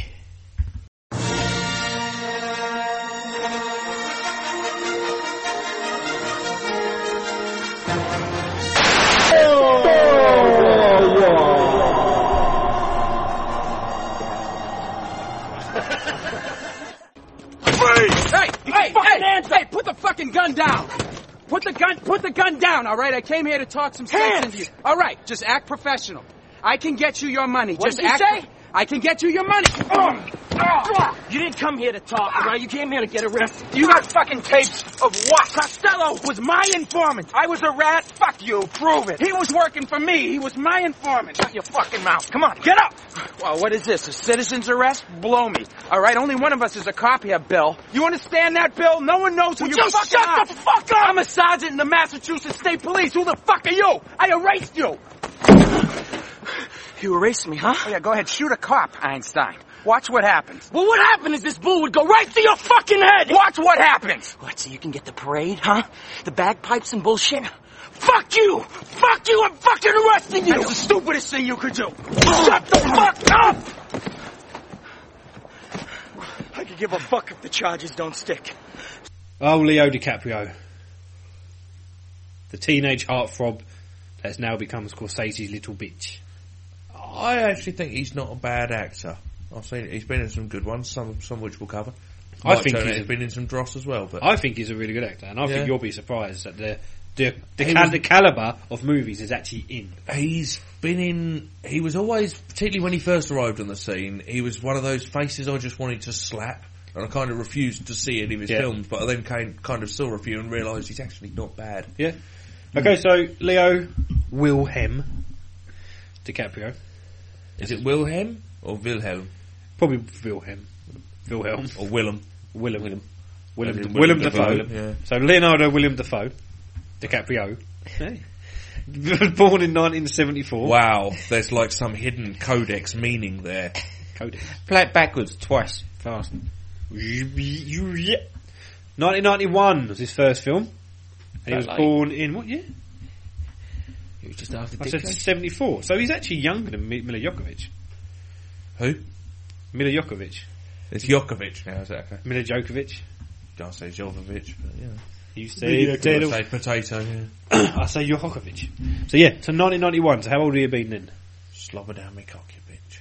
Hey, hey, hey, hey, put the fucking gun down. Put the gun, put the gun down, all right? I came here to talk some sense into you. All right, just act professional. I can get you your money. What just did you act say? I can get you your money. You didn't come here to talk, right? You came here to get arrested. You got fucking tapes of what? Costello was my informant. I was a rat. Fuck you. Prove it. He was working for me. He was my informant. Shut your fucking mouth. Come on, get up. Well, what is this? A citizen's arrest? Blow me. All right, only one of us is a cop here, Bill. You understand that, Bill? No one knows who Would you you fucking shut are. the fuck up? I'm a sergeant in the Massachusetts State Police. Who the fuck are you? I erased you. You erased me, huh? Oh, yeah, go ahead. Shoot a cop, Einstein. Watch what happens. Well, what happened is this bull would go right through your fucking head. Watch what happens. What, so you can get the parade, huh? The bagpipes and bullshit? Fuck you! Fuck you! I'm fucking arresting you! That's the stupidest thing you could do. Shut the fuck up! I could give a fuck if the charges don't stick. Oh, Leo DiCaprio. The teenage heartthrob that's now become Scorsese's little bitch. I actually think he's not a bad actor. I've seen it. He's been in some good ones, some some which we'll cover. I Mike think Turner he's has been in some dross as well. But I think he's a really good actor, and I Yeah. think you'll be surprised at the the the, He cal- was- the caliber of movies is actually in. he's been in. He was always, particularly when he first arrived on the scene, he was one of those faces I just wanted to slap, and I kind of refused to see any of his Yeah. films. But I then came, kind of saw a few and realised he's actually not bad. Yeah. Okay, so Leo Wilhelm DiCaprio. Is it Wilhelm or Wilhelm? Probably Wilhelm. Wilhelm. Or Willem. Willem. Willem. Willem, Willem Willem Dafoe, Dafoe. yeah. So Leonardo William Dafoe. DiCaprio. Hey. Born in nineteen seventy-four. Wow, there's like some hidden codex meaning there. Codex. Play it backwards twice, fast. nineteen ninety-one was his first film. And he was That late. born in what year? It was just after I Dick said Tracy. seventy-four. So he's actually younger than Mi- Mila Jokovic. Who? Mila Jokovic. It's Jokovic now, is that okay? Mila Jokovic. Can't say Jovovic, but yeah. You say I potato. say potato, yeah. I say Jokovic. So yeah, so nineteen ninety-one. So how old have you been then? Slobber down me cock, you bitch.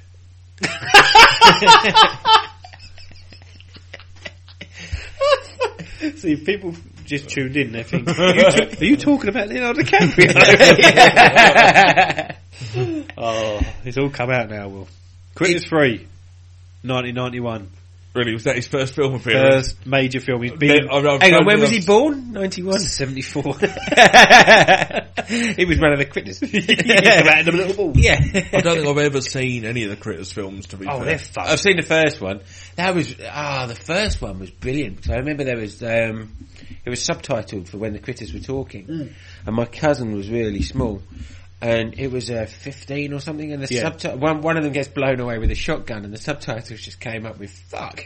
See, if people just tuned in, they think, are you, t- are you talking about Leonardo DiCaprio? Oh, it's all come out now, Will. Critters three, nineteen ninety-one. Really, was that his first film appearance? First major film. He's been... Then- I've- I've Hang on, told when you was I've- he born? ninety-one? seventy-four. He was one of the critters. Come out in the little ball. Yeah. I don't think I've ever seen any of the Critters films, to be Oh, fair. they're fun. I've seen the first one. That was, ah, the first one was brilliant. Because I remember there was, um, it was subtitled for when the critters were talking, Mm. and my cousin was really small. And it was uh, fifteen or something, and the Yeah. subtitle one one of them gets blown away with a shotgun, and the subtitles just came up with "fuck."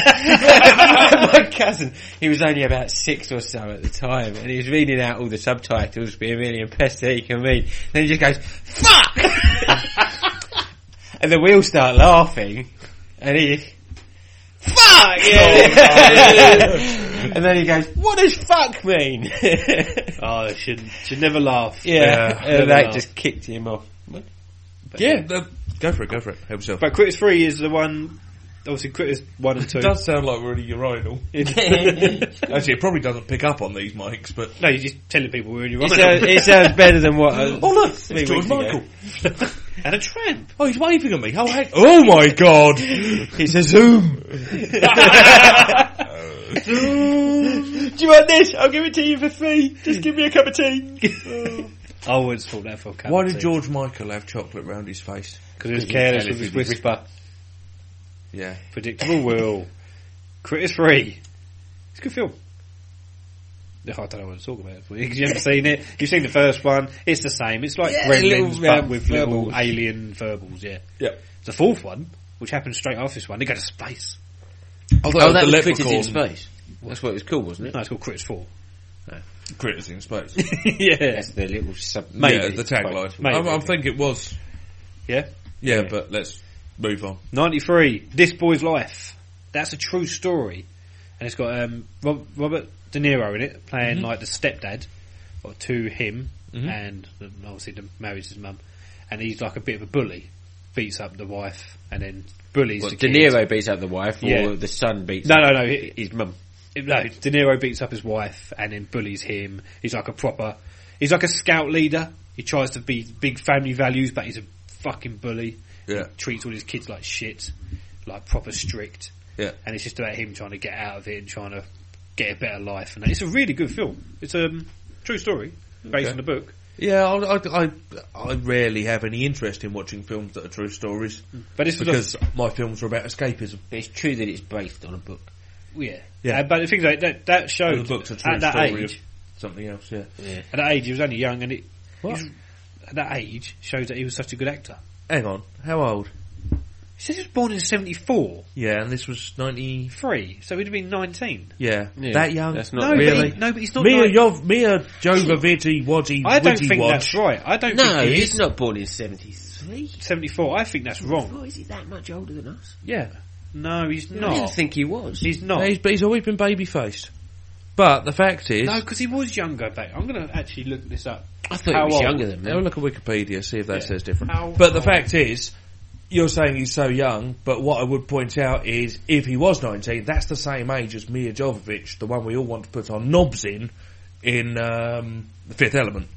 My cousin, he was only about six or so at the time, and he was reading out all the subtitles, being really impressed that he can read. Then he just goes "fuck," and then we all start laughing, and he. Fuck! Yeah. And then he goes, what does fuck mean? Oh, should should never laugh. Yeah, Yeah, and never that laugh. just kicked him off. But Yeah, uh, go for it, go for it. Help yourself. But Critters three is the one. Obviously, Critters one and two. It does sound like we're in a urinal. Actually, it probably doesn't pick up on these mics, but No, you're just telling people we're in your It sounds, it sounds better than what. Uh, oh look, three it's George weeks ago. Michael. And a tramp. Oh, he's waving at me. Oh, heck. Oh my god! It's a Zoom. Do you want this? I'll give it to you for free. Just give me a cup of tea. I always thought that for a cup Why of did tea. George Michael have chocolate round his face? Because he was careless with his with his whisper. Yeah. Predictable Will. Critters three. It's a good film. I don't know what to talk about. Because you haven't seen it. You've seen the first one. It's the same. It's like Yeah, Gremlins, little, but um, with little verbals. alien verbals, yeah. Yeah. The fourth one, which happens straight after this one, they go to space. Although Oh, that the was Critters in leprechaun Space. That's what it was called, wasn't it? No, it's called Critters four. critters in space. Yeah. That's the little sub. Yeah, the tagline. Maybe. I, I think it was. Yeah? Yeah, but let's move on. ninety-three, This Boy's Life. That's a true story. And it's got um, Rob, Robert De Niro in it, playing Mhm. like the stepdad or to him, Mhm. and uh, obviously the, marries his mum. And he's like a bit of a bully. Beats up the wife, and then bullies What, the De kids. Niro beats up the wife, or Yeah. the son beats No, up no, no. he- his mum? No, De Niro beats up his wife and then bullies him. He's like a proper, he's like a scout leader. He tries to be big family values, but he's a fucking bully. Yeah. He treats all his kids like shit, like proper strict. Yeah. And it's just about him trying to get out of it and trying to get a better life. And it's a really good film. It's a um, true story based Okay. on the book. Yeah, I, I, I, I rarely have any interest in watching films that are true stories. But this was because my films are about escapism. But it's true that it's based on a book. Yeah. Yeah. Uh, but the thing is, like, that, that showed And the book's a true at that story age, of something else, yeah. Yeah. at that age he was only young, and it, What? he was- at that age shows that he was such a good actor. Hang on, how old? He says he was born in seventy-four. Yeah, and this was ninety... Three, so he'd have been nineteen. Yeah, Yeah, that young? that's No, not but really? he- no, but he's not Mia, nine- Jov, Mia Jovovich, Waddy, I don't Witty think Wad. that's right. I don't No, think he he's is. not born in seventy-three. seventy-four. I think that's wrong. Oh, is he that much older than us? Yeah. No, he's I didn't not. think he was. He's No, not. he's, but he's always been baby-faced. But the fact is... No, because he was younger back. I'm going to actually look this up. I thought How he was old? younger than me. Have a look at Wikipedia, see if that Yeah. says different. How but the old? fact is, you're saying he's so young, but what I would point out is, if he was nineteen, that's the same age as Mia Jovovich, the one we all want to put our knobs in, in um, The Fifth Element.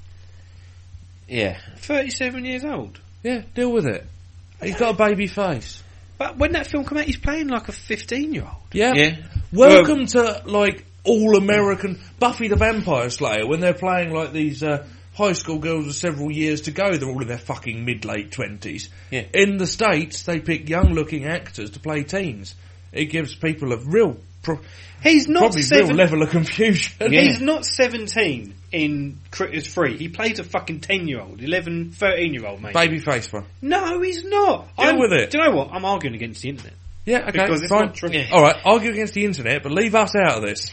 Yeah. thirty-seven years old. Yeah, deal with it. He's got a baby face. But when that film came out, he's playing like a fifteen-year-old. Yeah. Yeah. Welcome to, like, all-American Buffy the Vampire Slayer, when they're playing, like, these uh, high school girls with several years to go, they're all in their fucking mid-late twenties. Yeah. In the States, they pick young-looking actors to play teens. It gives people a real... Pro- He's not probably seven- real level of confusion. He's not seventeen in Critters three. He plays a fucking ten-year-old, eleven, thirteen-year-old, mate. Baby face one. No, he's not. Deal I'm- with it. Do you know what? I'm arguing against the internet. Yeah, okay, Because it's fine. not true. All right, argue against the internet, but leave us out of this.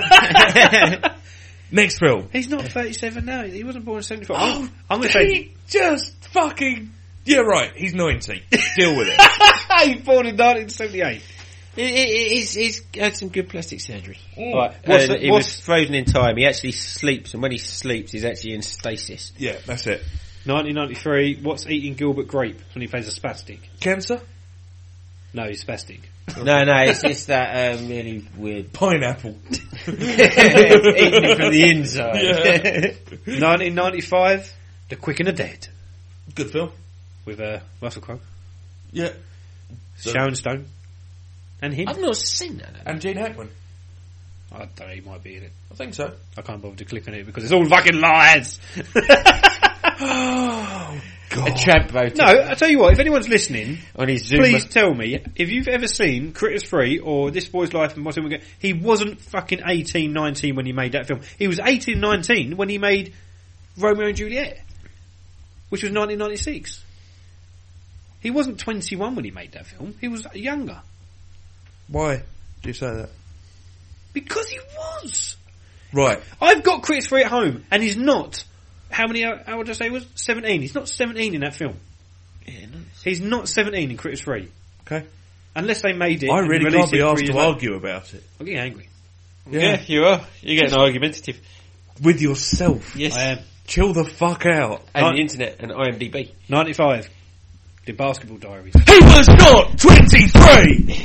Next film. He's not thirty-seven now. He wasn't born in seventy-four. Oh, I'm, I'm going to say... he just fucking... Yeah, right, he's ninety. Deal with it. He's born in nineteen seventy-eight. He, he, he's, he's had some good plastic surgery. Mm. Right, And what's the- he what's- was frozen in time. He actually sleeps, and when he sleeps, he's actually in stasis. Yeah, that's it. nineteen ninety-three, what's eating Gilbert Grape when he plays a spastic? Cancer? No, he's spastic. No, no, it's, it's that um, really weird Pineapple. eating it from the inside. Yeah. nineteen ninety-five, The Quick and the Dead. Good film. With uh, Russell Crowe, Yeah. Sharon Stone, and him. I've not seen that. And Gene Hackman. I don't know, he might be in it. I think so. I can't bother to click on it because it's all fucking lies. A tramp voted. No, I tell you what. If anyone's listening, on his Zoom please tell me if you've ever seen Critters three or This Boy's Life and What's It Again. He wasn't fucking eighteen, nineteen when he made that film. He was eighteen, nineteen when he made Romeo and Juliet, which was nineteen ninety-six. He wasn't twenty-one when he made that film. He was younger. Why do you say that? Because he was. Right. I've got Critters three at home, and he's not. How many, how would I say he was? seventeen. He's not seventeen in that film. Yeah, nice. He's not seventeen in Critters three. Okay. Unless they made it. I and really released can't be it asked three to years argue later. about it. I'm getting angry. Yeah, yeah you are. You're getting argumentative. With yourself. Yes. I am. Chill the fuck out. And Nin- the internet and IMDb. ninety-five. The Basketball Diaries. He was not twenty-three!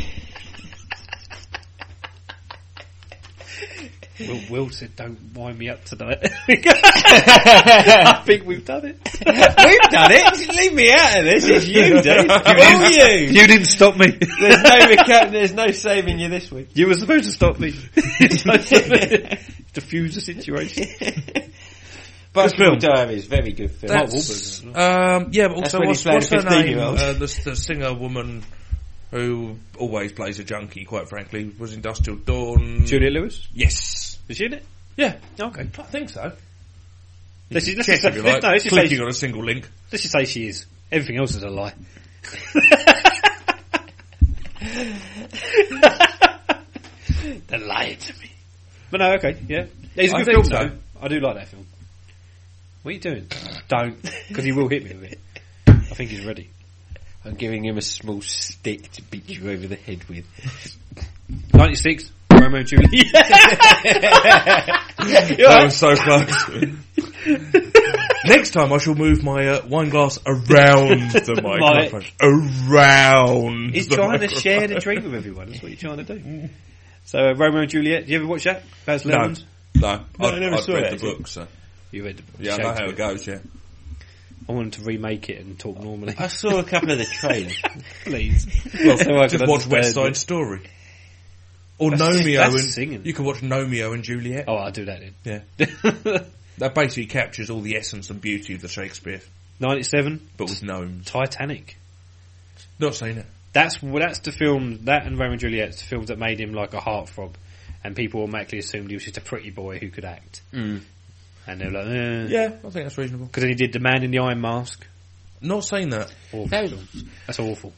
Will, Will said, don't wind me up tonight. I think we've done it. We've done it. Leave me out of this. It's you, dude. All you. You didn't stop me. There's no reca- There's no saving you this week. You were supposed to stop me. Diffuse the situation. Basketball Diaries, very good film. Mark Wahlberg. Um, yeah, but That's also when what's, he's playing what's her a name? fifteen-year-old. Uh, the, the singer woman who always plays a junkie, quite frankly, was Industrial Dawn. Juliette Lewis? Yes. Is she in it? Yeah. Okay. I think so. Let's just, let's Check just if you say, like. no, let's just Clicking say, on a single link. let's just say she is. Everything else is a lie. They're lying to me. But no, okay, yeah. It's a I good think film, so. though. I do like that film. What are you doing? Don't, because he will hit me with it. I think he's ready. I'm giving him a small stick to beat you over the head with. ninety-six, Romeo and Juliet. That was so close. Next time I shall move my uh, wine glass around the microphone. Around He's the trying microphone. to share the drink with everyone. That's what you're trying to do. So, uh, Romeo and Juliet, did you ever watch that? Baz No. Luhrmann? No. No, I'd, I never I'd saw read it, the actually. book, so. You read the book? Yeah, I know how it goes, yeah. I wanted to remake it and talk normally. I saw a couple of the trailers. Please. Well, So I just can watch understand West Side it. Story. Or That's- Nomeo that's and singing. you can watch Nomeo and Juliet. Oh, I'll do that then. Yeah. That basically captures all the essence and beauty of the Shakespeare, ninety-seven, but with gnomes. Titanic. Not seen it. That's well, that's the film, that and Romeo and Juliet's the films that made him like a heartthrob. And people automatically assumed he was just a pretty boy who could act. Mm. And they were like, eh. Yeah, I think that's reasonable. Because then he did The Man in the Iron Mask. Not saying that. Awful That was- film. That's awful.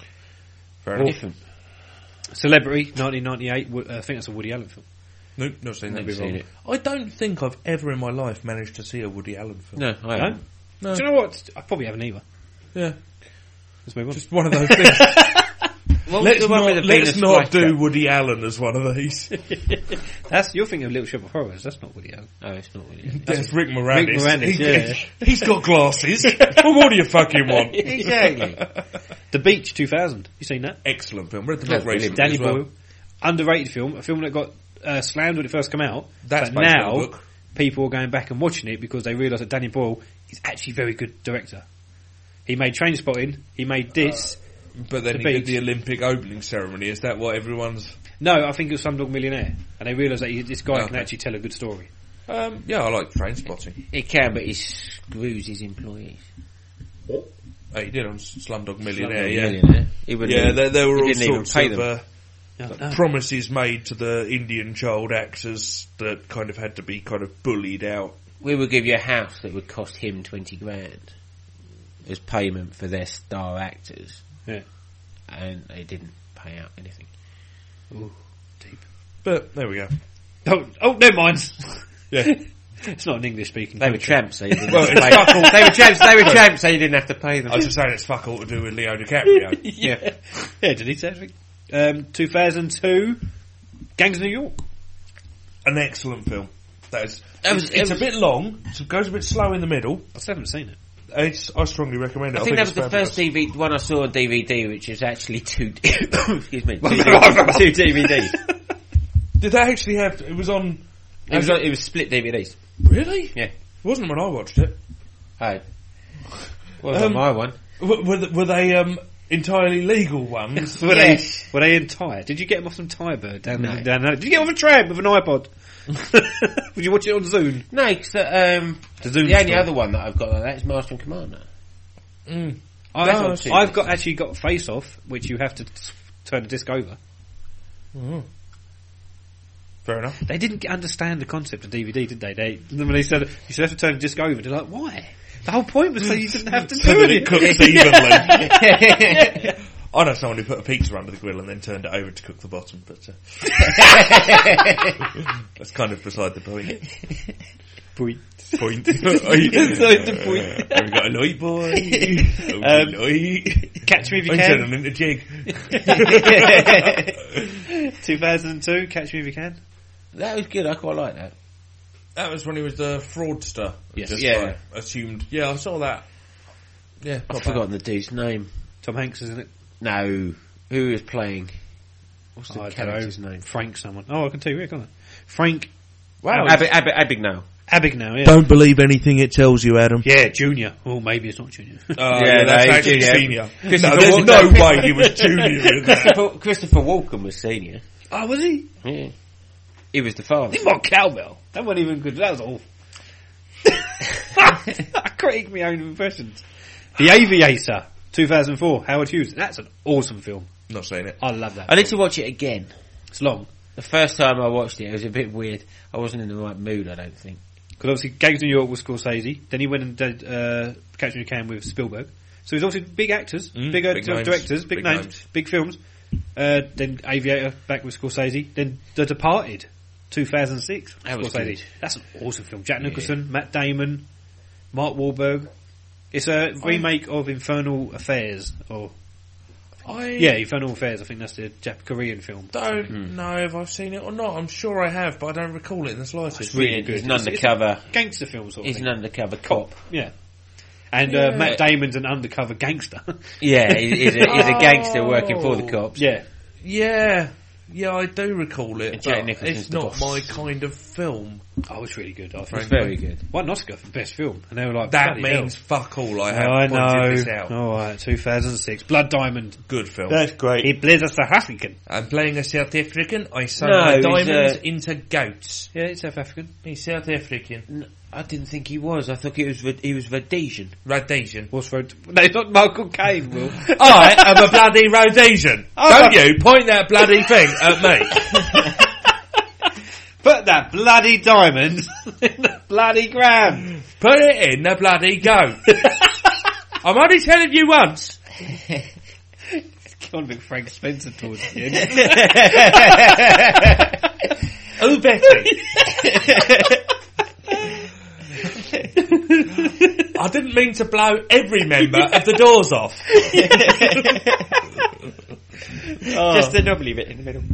Fair Awful. enough. Celebrity, nineteen ninety-eight. wo- uh, I think that's a Woody Allen film. Nope, not seen that. Never seen it. I don't think I've ever in my life managed to see a Woody Allen film. No, I haven't. No. Do you know what? I probably haven't either. Yeah. Let's move on. Just one of those things. What was let's the one not, with the let's Venus not flytrap? do Woody Allen as one of these. That's you're thinking of Little Shop of Horrors. That's not Woody Allen. Oh, it's not Woody Allen. That's Rick Moranis. Rick Moranis, He- yeah. He's got glasses. Well, what do you fucking want? Exactly. The Beach two thousand. You seen that? Excellent film. Read the That's book recently Danny as well. Boyle. Underrated film. A film that got uh, slammed when it first came out. That's but based on now the book. people are going back and watching it because they realise that Danny Boyle is actually a very good director. He made Trainspotting. He made this. But then The he did Beach. the Olympic opening ceremony. Is that what everyone's... No, I think it was Slumdog Millionaire. And they realised that he, this guy can Okay. actually tell a good story. Um, yeah, I like train spotting. He can, but he screws his employees. Oh, he did on Slumdog Millionaire, Slumdog yeah. Millionaire. He wouldn't yeah, even- there, there were he all didn't even sorts pay of them. uh, No, no. promises made to the Indian child actors that kind of had to be kind of bullied out. We would give you a house that would cost him twenty grand as payment for their star actors. Yeah. And they didn't pay out anything. Ooh, deep. But there we go. Oh, oh, never mind. Yeah. It's not an English speaking. They were tramps, so you didn't Well, have to it's pay fuck all. them. They were tramps, they were tramps, so you didn't have to pay them. I was just saying it's fuck all to do with Leo DiCaprio. yeah. Yeah, did he say anything? Um, two thousand two, Gangs of New York. An excellent film. That is, That was- it's, it it's was- a bit long, so it goes a bit slow in the middle. I still haven't seen it. It's, I strongly recommend it. I think that was it's the fabulous. first D V D, one I saw on D V D, which is actually two, excuse me, two, two D V Ds. Did that actually have, it was on... It was, on, it was split D V Ds. Really? Yeah. It wasn't when I watched it. Oh. Well, Um, my one. Were, were, th- were they um, entirely legal ones? Were Yes. they? Were they in Thai? Did you get them off some Thai bird down No. down there? Did you get them off a tram with an iPod? Would you watch it on Zune? No, because um, The Zune the only store. other one that I've got like that is Master and Commander. Mm. I, No, I've, I've I've seen got actually got Face Off, which you have to t- turn the disc over. Mm. Fair enough. They didn't understand the concept of D V D, did they? They when they said you should have to turn the disc over, they're like, why? The whole point was so you didn't have to So do that it. it cooks evenly. I know someone who put a pizza under the grill and then turned it over to cook the bottom, but uh, that's kind of beside the point. Point. Point. Beside the point. We've got a light boy. Um, light. Catch Me If You I'm Can. turning into jig. two thousand two, Catch Me If You Can. That was good. I quite like that. That was when he was the fraudster. Yes. Just Yeah. like, assumed. Yeah, I saw that. Yeah, I've not forgotten bad. the dude's name. Tom Hanks, isn't it? No. Who is playing? What's the Oh, I don't character's know. name? Frank someone. Oh, I can tell you, yeah, can't I? Frank. Wow. Ab- Ab- Abagnale. Abagnale, yeah. Don't believe anything it tells you, Adam. Yeah, Junior. Oh, maybe it's not Junior. Oh, Yeah, yeah, that's no, actually yeah. senior. Christopher No, there's Walken- no way he was junior in that. Christopher, Christopher Walken was senior. Oh, was he? Yeah. He was the father. Think about Cowbell. That wasn't even good. That was awful. I critique my own impressions. The Aviator, two thousand four, Howard Hughes. That's an awesome film. Not seen it. I love that. I need to watch it again. It's long. The first time I watched it, it was a bit weird. I wasn't in the right mood, I don't think. Because obviously Gangs of New York was Scorsese. Then he went and did uh, Catch Me If You Can with Spielberg. So he's obviously big actors, Mm, big, uh, big names. directors, big, Big names, names. big films. Uh, then Aviator back with Scorsese. Then The Departed, two thousand six. That was Scorsese. good. That's an awesome film. Jack Nicholson, Matt Damon, Mark Wahlberg. It's a remake of Infernal Affairs, or I yeah, Infernal Affairs. I think that's the Jap- Korean film. don't know if I've seen it or not. I'm sure I have, but I don't recall it in the slightest. It's really good. He's an It's- it's undercover. a gangster film sort of He's thing. an undercover cop. Yeah. And Yeah. Uh, Matt Damon's an undercover gangster. Yeah, he- he's a, he's a gangster working for the cops. Yeah. Yeah, yeah, I do recall it. And Jack but Nicholson's it's the not boss. my kind of film. Oh, it's really good. I think. It's very good. Won an Oscar for best film, and they were like, That bloody means hell. fuck all. I Oh, have I pointed this know. out. All right, two thousand six, Blood Diamond. Good film. great. He plays a South African. I'm playing a South African. I sold No, my he's, diamonds uh, into goats. Yeah, he's South African. He's South African. N- I didn't think he was. I thought he was Rh- he was Rhodesian. Rhodesian. What's for? No, it's not Michael Caine. Will. I am a bloody Rhodesian. Oh, Don't you point that bloody thing at me. Put that bloody diamond in the bloody gram. Put it in the bloody goat. I'm only telling you once. Gone a bit Frank Spencer towards the end. Oh, Betty. I didn't mean to blow every member of the doors off. Oh. Just the knobbly bit in the middle.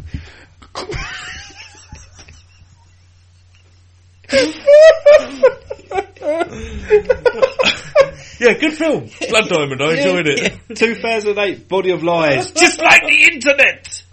Yeah, good film. Blood Diamond, I enjoyed it. two thousand eight, Body of Lies. Just like the internet.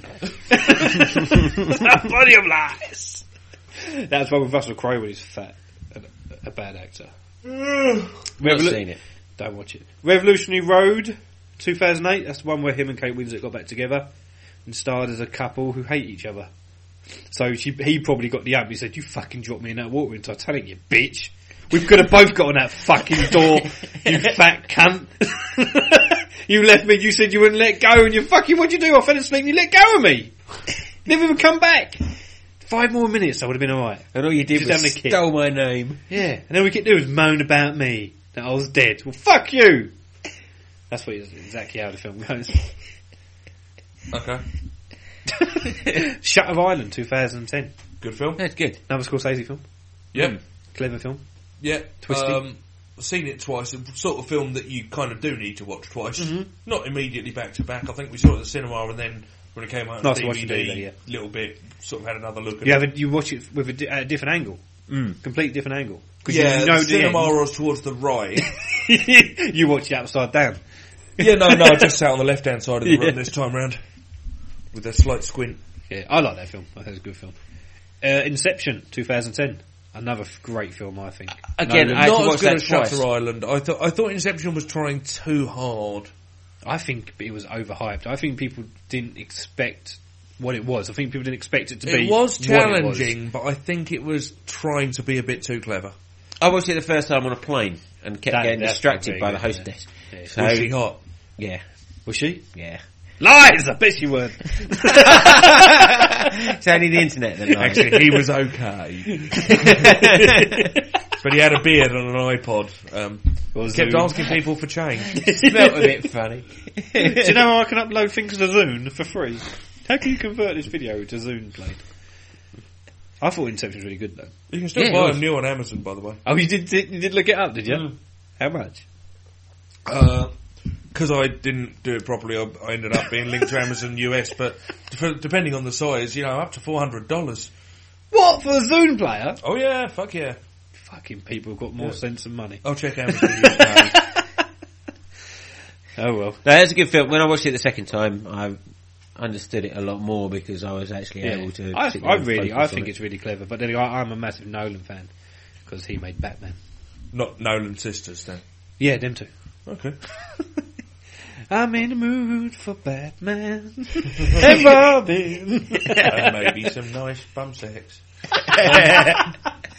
Body of Lies. That's one with Russell Crowe when he's fat and a, a bad actor. Not Revolu- seen it. Don't watch it. Revolutionary Road, two thousand eight. That's the one where him and Kate Winslet got back together and starred as a couple who hate each other. So she, he probably got the up. He said, "You fucking dropped me in that water in Titanic, you bitch. We could have both got on that fucking door, you fat cunt. You left me. You said you wouldn't let go, and you fucking what'd you do? I fell asleep. and You let go of me. Never even come back. Five more minutes, I would have been alright. And all you did Just was having a kid. stole my name. Yeah, and all we could do was moan about me that I was dead. Well, fuck you. That's what is exactly how the film goes. Okay. Shutter Island, two thousand ten. Good film. That's good. Another Scorsese film. Yeah. Mm. Clever film. Yeah. Twisty. Um, seen it twice. A sort of film that you kind of do need to watch twice. Mhm. Not immediately back to back. I think we saw it at the cinema and then when it came out Nice on to watch D it V D, D V D, yeah. little bit, sort of had another look at You it. have a, you watch it with a, di- at a different angle. Mm. Complete different angle. 'Cause Yeah, you know the the cinema end. was towards the right. You watch it upside down. Yeah, no, no, I just sat on the left-hand side of the Yeah. room this time round. With a slight squint. Yeah, I like that film. I think it's a good film. Uh, Inception, two thousand ten. Another f- great film, I think. Again, No, I had to Not as watch good that as twice. Shutter Island. I thought I thought Inception was trying too hard. I think it was overhyped. I think people didn't expect what it was. I think people didn't expect it to be. It was what it was. challenging, but I think it was trying to be a bit too clever. I watched it the first time on a plane and kept That- getting that's distracted by probably the good, hostess. yeah. Yeah. So, Was she hot? Yeah. Was she? Yeah. Lies! I bet she weren't. It's only the internet that lies. Actually, he was okay. But he had a beard and an iPod. Um, Or kept Zune. asking people for change. It smelt a bit funny. Do you know how I can upload things to Zune for free? How can you convert this video to Zune played? I thought Inception was really good though. You can still Yeah, it buy was. them new on Amazon, by the way. Oh, you did, did you did look it up, did you? Mm. How much? Because I didn't do it properly, I, I ended up being linked to Amazon U S, but for, depending on the size, you know, up to four hundred dollars. What, for a Zune player? Oh yeah, fuck yeah. Fucking people have got more Yeah. sense than money. I'll check Amazon U S. Oh well. No, that's a good film. When I watched it the second time, I understood it a lot more because I was actually Yeah. able to. I, sit there I and really, focus I on think it. it's really clever. But then I, I'm a massive Nolan fan because he made Batman. Not Nolan sisters, then. Yeah, them two. Okay. I'm in the mood for Batman and Robin. And maybe some nice bum sex. Yeah,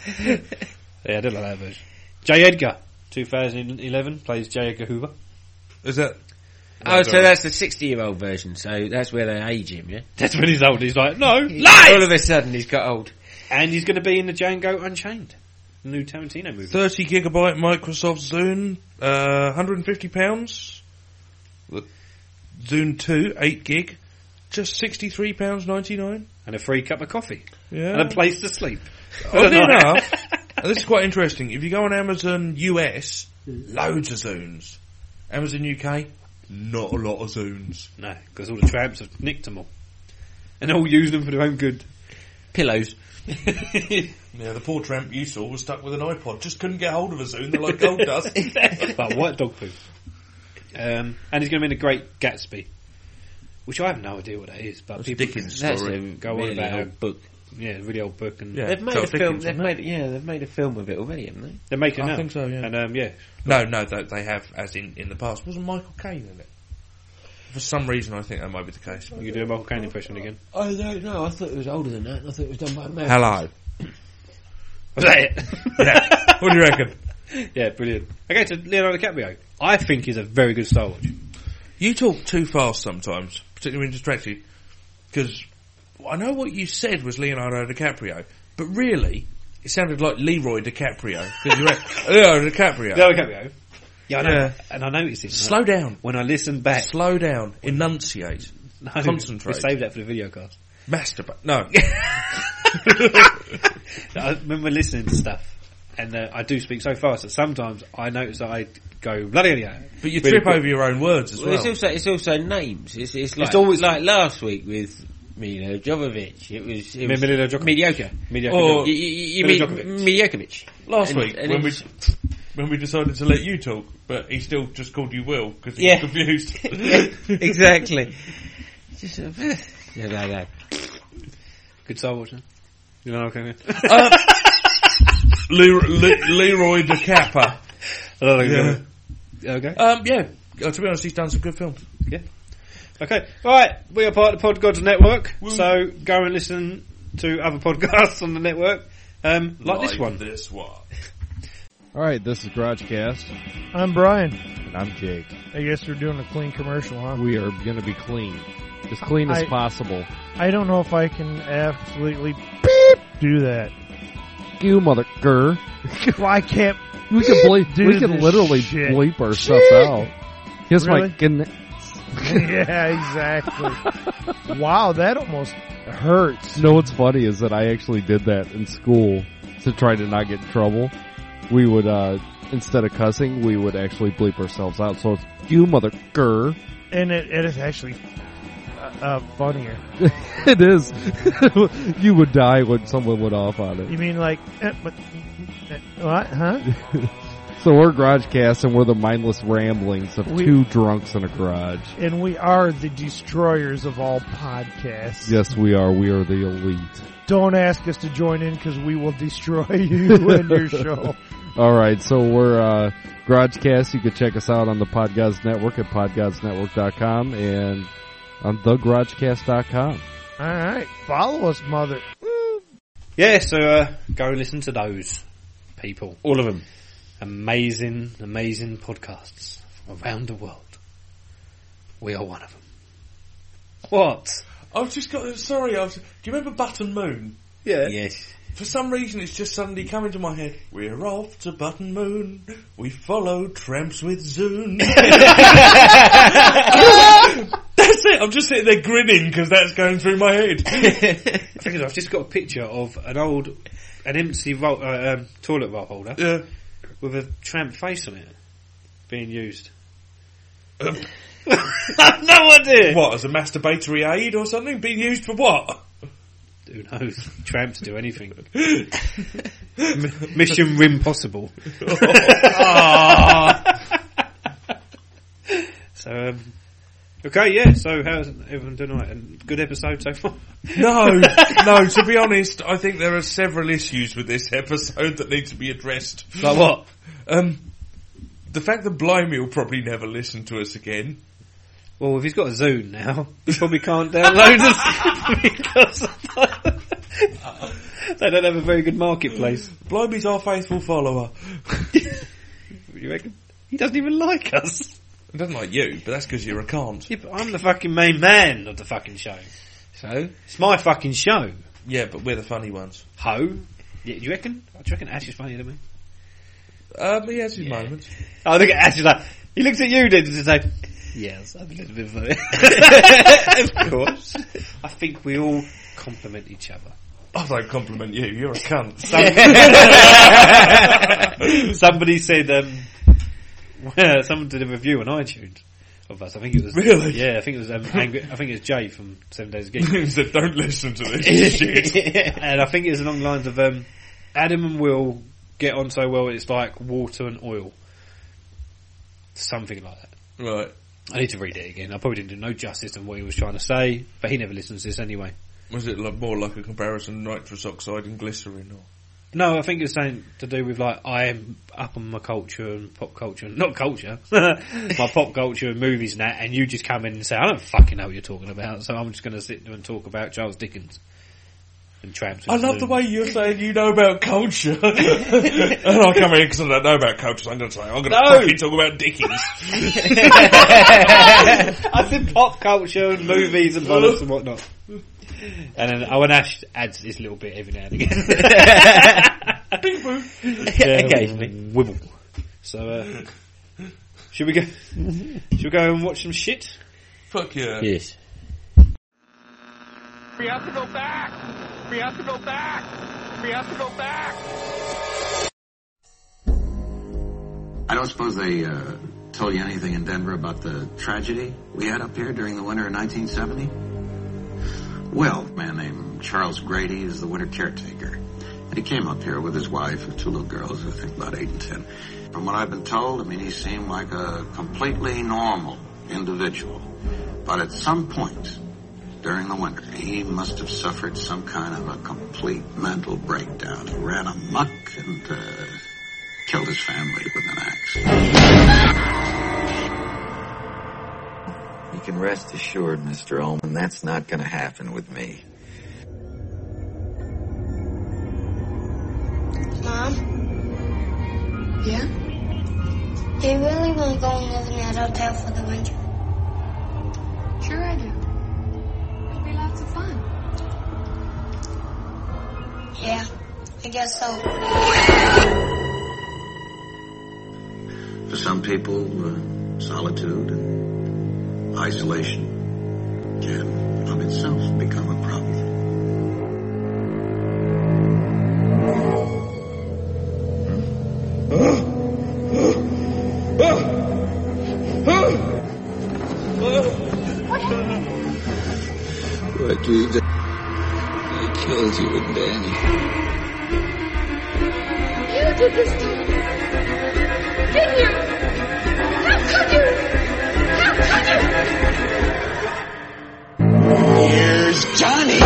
I do like that version. J. Edgar, twenty eleven, plays J. Edgar Hoover. Is that? Oh, so that's the sixty-year-old version. So that's where they age him, yeah. That's when he's old. He's like, no, All lies! of a sudden, he's got old. And he's going to be in the Django Unchained, the new Tarantino movie. thirty gigabyte Microsoft Zune, uh, one hundred fifty pounds. The Zune two, eight gig, just sixty-three pounds ninety-nine. And a free cup of coffee. Yeah. And a place to sleep. Oddly enough, and this is quite interesting, if you go on Amazon U S, loads of Zunes. Amazon U K, not a lot of Zunes. No, because all the tramps have nicked them all. And all used them for their own good. Pillows. Yeah, the poor tramp you saw was stuck with an iPod, just couldn't get hold of a Zune, they're like gold dust. But white dog poo. Um, and he's going to be in The Great Gatsby, which I have no idea what that is. But That's people Dickens' That's story. a go on really about old it. book. Yeah, a really old book. And Yeah. They've made Charles a film. Dickens, They've isn't made yeah. They've made a film of it already, haven't they? they're making it I now. think so, yeah. And um, yeah, No, no, they, they have, as in, in the past. Wasn't Michael Caine in it? For some reason, I think that might be the case. you do a Michael Caine impression again. I don't know. I thought it was older than that. I thought it was done by a man. Hello. Was that it? Yeah. What do you reckon? Yeah, brilliant. Okay, to Leonardo DiCaprio. I think he's a very good Star Wars. You talk too fast sometimes, particularly when distracted, because I know what you said was Leonardo DiCaprio, but really, it sounded like Leroy DiCaprio. Because you went, Leonardo DiCaprio. Leonardo DiCaprio. Yeah, I know. Yeah. And I noticed it. Slow down. When I listen back. Slow down. Enunciate. No, Concentrate. We saved that for the video cast. Masturbate. No. I remember listening to stuff, and uh, I do speak so fast that sometimes I notice that I go bloody hell. But you really trip quick. over your own words as Well, well. it's also it's also names. It's it's like It's always- like last week with Milo Jovovich. It was it was Milo Djokovic. mediocre. Mediocre. Or- You, you, you Milo mean Djokovic. Mediocrevich. Last And- week, and when it we was- when we decided to let you talk, but he still just called you Will because he Yeah. was confused. Yeah, exactly. Just sort of, yeah, no, no. Good Star Wars, huh? You know, okay. Uh, Le- Le- Leroy DiCaprio. Yeah. Okay. Um, yeah. Uh, to be honest, he's done some good films. Yeah. Okay. Right. We are part of the Pod Gods Network, so go and listen to other podcasts on the network, um, like, this one. This one. All right, this is GarageCast. I'm Brian. And I'm Jake. I guess we're doing a clean commercial, huh? We are going to be clean. As clean as I- possible. I don't know if I can absolutely beep do that. You mother grr. Well, I can't. We can bleep, do we can this literally shit. bleep our Shit. stuff out. Here's Really? my goodness. Yeah, exactly. Wow, that almost hurts. You know what's funny is that I actually did that in school to try to not get in trouble. We would, uh, instead of cussing, we would actually bleep ourselves out. So it's, you mother grr. And it, it is actually uh, uh, funnier. It is. You would die when someone went off on it. You mean like, uh, but, uh, what, huh? So we're GarageCast, and we're the mindless ramblings of We- two drunks in a garage. And we are the destroyers of all podcasts. Yes, we are. We are the elite. Don't ask us to join in because we will destroy you and your show. All right, so we're uh, GarageCast. You can check us out on the Podgods Network at podgods network dot com and on the garagecast dot com. All right, follow us, mother. Yeah, so uh, go and listen to those. people. All of them. Amazing, amazing podcasts from around the world. We are one of them. What? I've just got. Sorry, I was, do you remember Button Moon? Yeah. Yes. For some reason, it's just suddenly come into my head. We're off to Button Moon. We follow tramps with Zune. That's it. I'm just sitting there grinning because that's going through my head. I think I've just got a picture of an old, an empty roll, uh, um, toilet roll holder. Yeah. With a tramp face on it being used. Um. I've no idea. What, as a masturbatory aid or something? Being used for what? Who knows? Tramps do anything. M- Mission Rim Possible. Oh. So, um, okay, yeah. So, how's everyone doing? All right? And good episode so far. No, no. To be honest, I think there are several issues with this episode that need to be addressed. Like what? Um, the fact that Blimey will probably never listen to us again. Well, if he's got a Zune now, he probably can't download us because they don't have a very good marketplace. Blimey's our faithful follower. You reckon? He doesn't even like us. He doesn't like you, but that's because you're a cunt. Yeah, but I'm the fucking main man of the fucking show. So? It's my fucking show. Yeah, but we're the funny ones. Ho? Yeah, do you reckon? Do you reckon Ash is funnier than me? Um, he has his yeah. moments. Oh, look at Ash, he's like, he looks at you then to say, yes, I'm a little bit funny. Of course. I think we all compliment each other. I don't compliment you, you're a cunt. Somebody, Somebody said, um, well, someone did a review on iTunes of us. I think it was really. Yeah, I think it was. Um, angry, I think it was Jay from Seven Days a Geek. He said, "Don't listen to this shit." And I think it was along the lines of um, Adam and Will get on so well it's like water and oil, something like that. Right. I need to read it again. I probably didn't do no justice on what he was trying to say, but he never listens to this anyway. Was it like, more like a comparison of nitrous oxide and glycerin, or? No, I think it's something to do with like I am up on my culture and pop culture, not culture, my pop culture and movies and that, and you just come in and say I don't fucking know what you're talking about, so I'm just going to sit there and talk about Charles Dickens and tramps. I love the way you're saying you know about culture, and I come in because I don't know about culture. So I'm going to say I'm going to No. fucking talk about Dickens. I said pop culture and movies and bollocks and whatnot. And then Owen Ash adds this little bit every now and again. Bing boo. Yeah, occasionally. Wibble. So, uh, should we go? Should we go and watch some shit? Fuck yeah. Yes. We have to go back. We have to go back. We have to go back. I don't suppose they uh, told you anything in Denver about the tragedy we had up here during the winter of nineteen seventy? Well, a man named Charles Grady is the winter caretaker. And he came up here with his wife and two little girls, I think about eight and ten. From what I've been told, I mean, he seemed like a completely normal individual. But at some point during the winter, he must have suffered some kind of a complete mental breakdown. He ran amok and uh, killed his family with an axe. You can rest assured, Mister Ullman, that's not going to happen with me. Mom? Yeah? Do you really want to go and live in that hotel for the winter? Sure I do. It'll be lots of fun. Yeah, I guess so. For some people, uh, solitude and isolation can of itself become a problem. What you did? I killed you and Danny. You did this to me. Didn't you? How could you? How could you? Here's Johnny.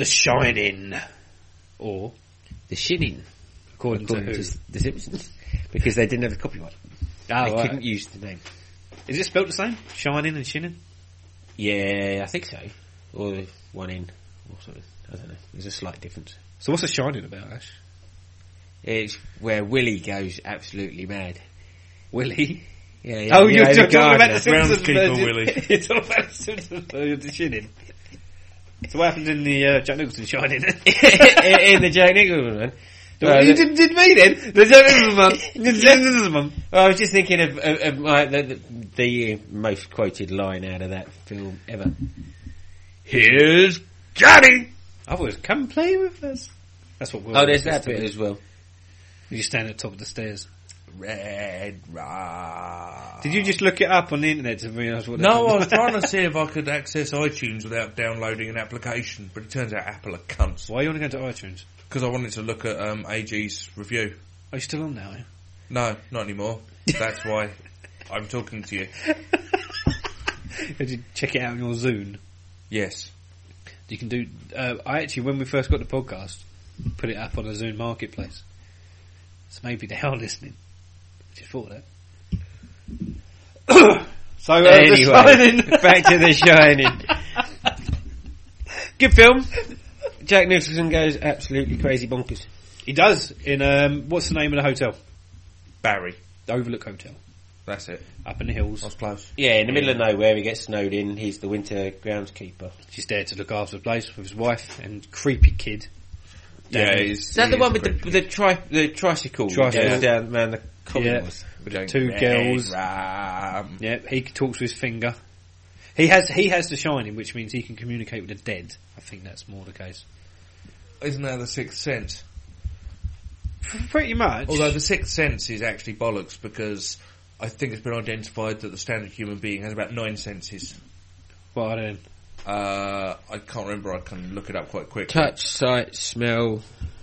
The Shining. Or The Shining. According, according to, to, who? The Simpsons. Because they didn't have the copyright. Oh, they right. couldn't use the name. Is it spelled the same? Shining and Shinning? Yeah, I think so. Or one in. Or sort of, I don't know. There's a slight difference. So what's The Shining about, Ash? It's where Willie goes absolutely mad. Willie? Yeah, yeah. Oh, you you're know, talking the about the Simpsons Groundskeeper version. Willie. You're talking about the Simpsons version of The Shining. So what happened in the uh, Jack Nicholson Shining? in, in the Jack Nicholson one. Well, you did, did me then. The Jack Nicholson one. The Jack Nicholson one. Well, I was just thinking of, of, of like, the, the, the most quoted line out of that film ever. Here's Johnny! I thought it was, come play with us. That's what we're Oh, there's that bit as well. You stand at the top of the stairs. Red Rock. Did you just look it up on the internet to realise what? No, I was trying to see if I could access iTunes without downloading an application, but it turns out Apple are cunts. Why are you want to go to iTunes? Because I wanted to look at um, A G's review. Are you still on now? No, not anymore. That's why I'm talking to you. Did you check it out on your Zune? Yes. You can do. Uh, I actually, when we first got the podcast, put it up on a Zune marketplace. So maybe they are listening. Just thought that. So uh, anyway, The Shining. Back to The Shining. Good film. Jack Nicholson goes absolutely crazy bonkers. He does in um, what's the name of the hotel? Barry. The Overlook Hotel. That's it. Up in the hills. I was close. Yeah, in the middle of nowhere, he gets snowed in. He's the winter groundskeeper. She's there to look after the place with his wife and creepy kid. Yeah, Danny. he's, Is that he the is one with the, creepy. with the tri the tricycle? Tricycle. Goes down around the corridors. Yeah. Two girls. Ram. Yeah, he talks with his finger. He has he has the Shining, which means he can communicate with the dead. I think that's more the case. Isn't that the Sixth Sense? Pretty much. Although the Sixth Sense is actually bollocks because I think it's been identified that the standard human being has about nine senses. What are they? Uh, I can't remember. I can look it up quite quickly. Touch, sight, smell,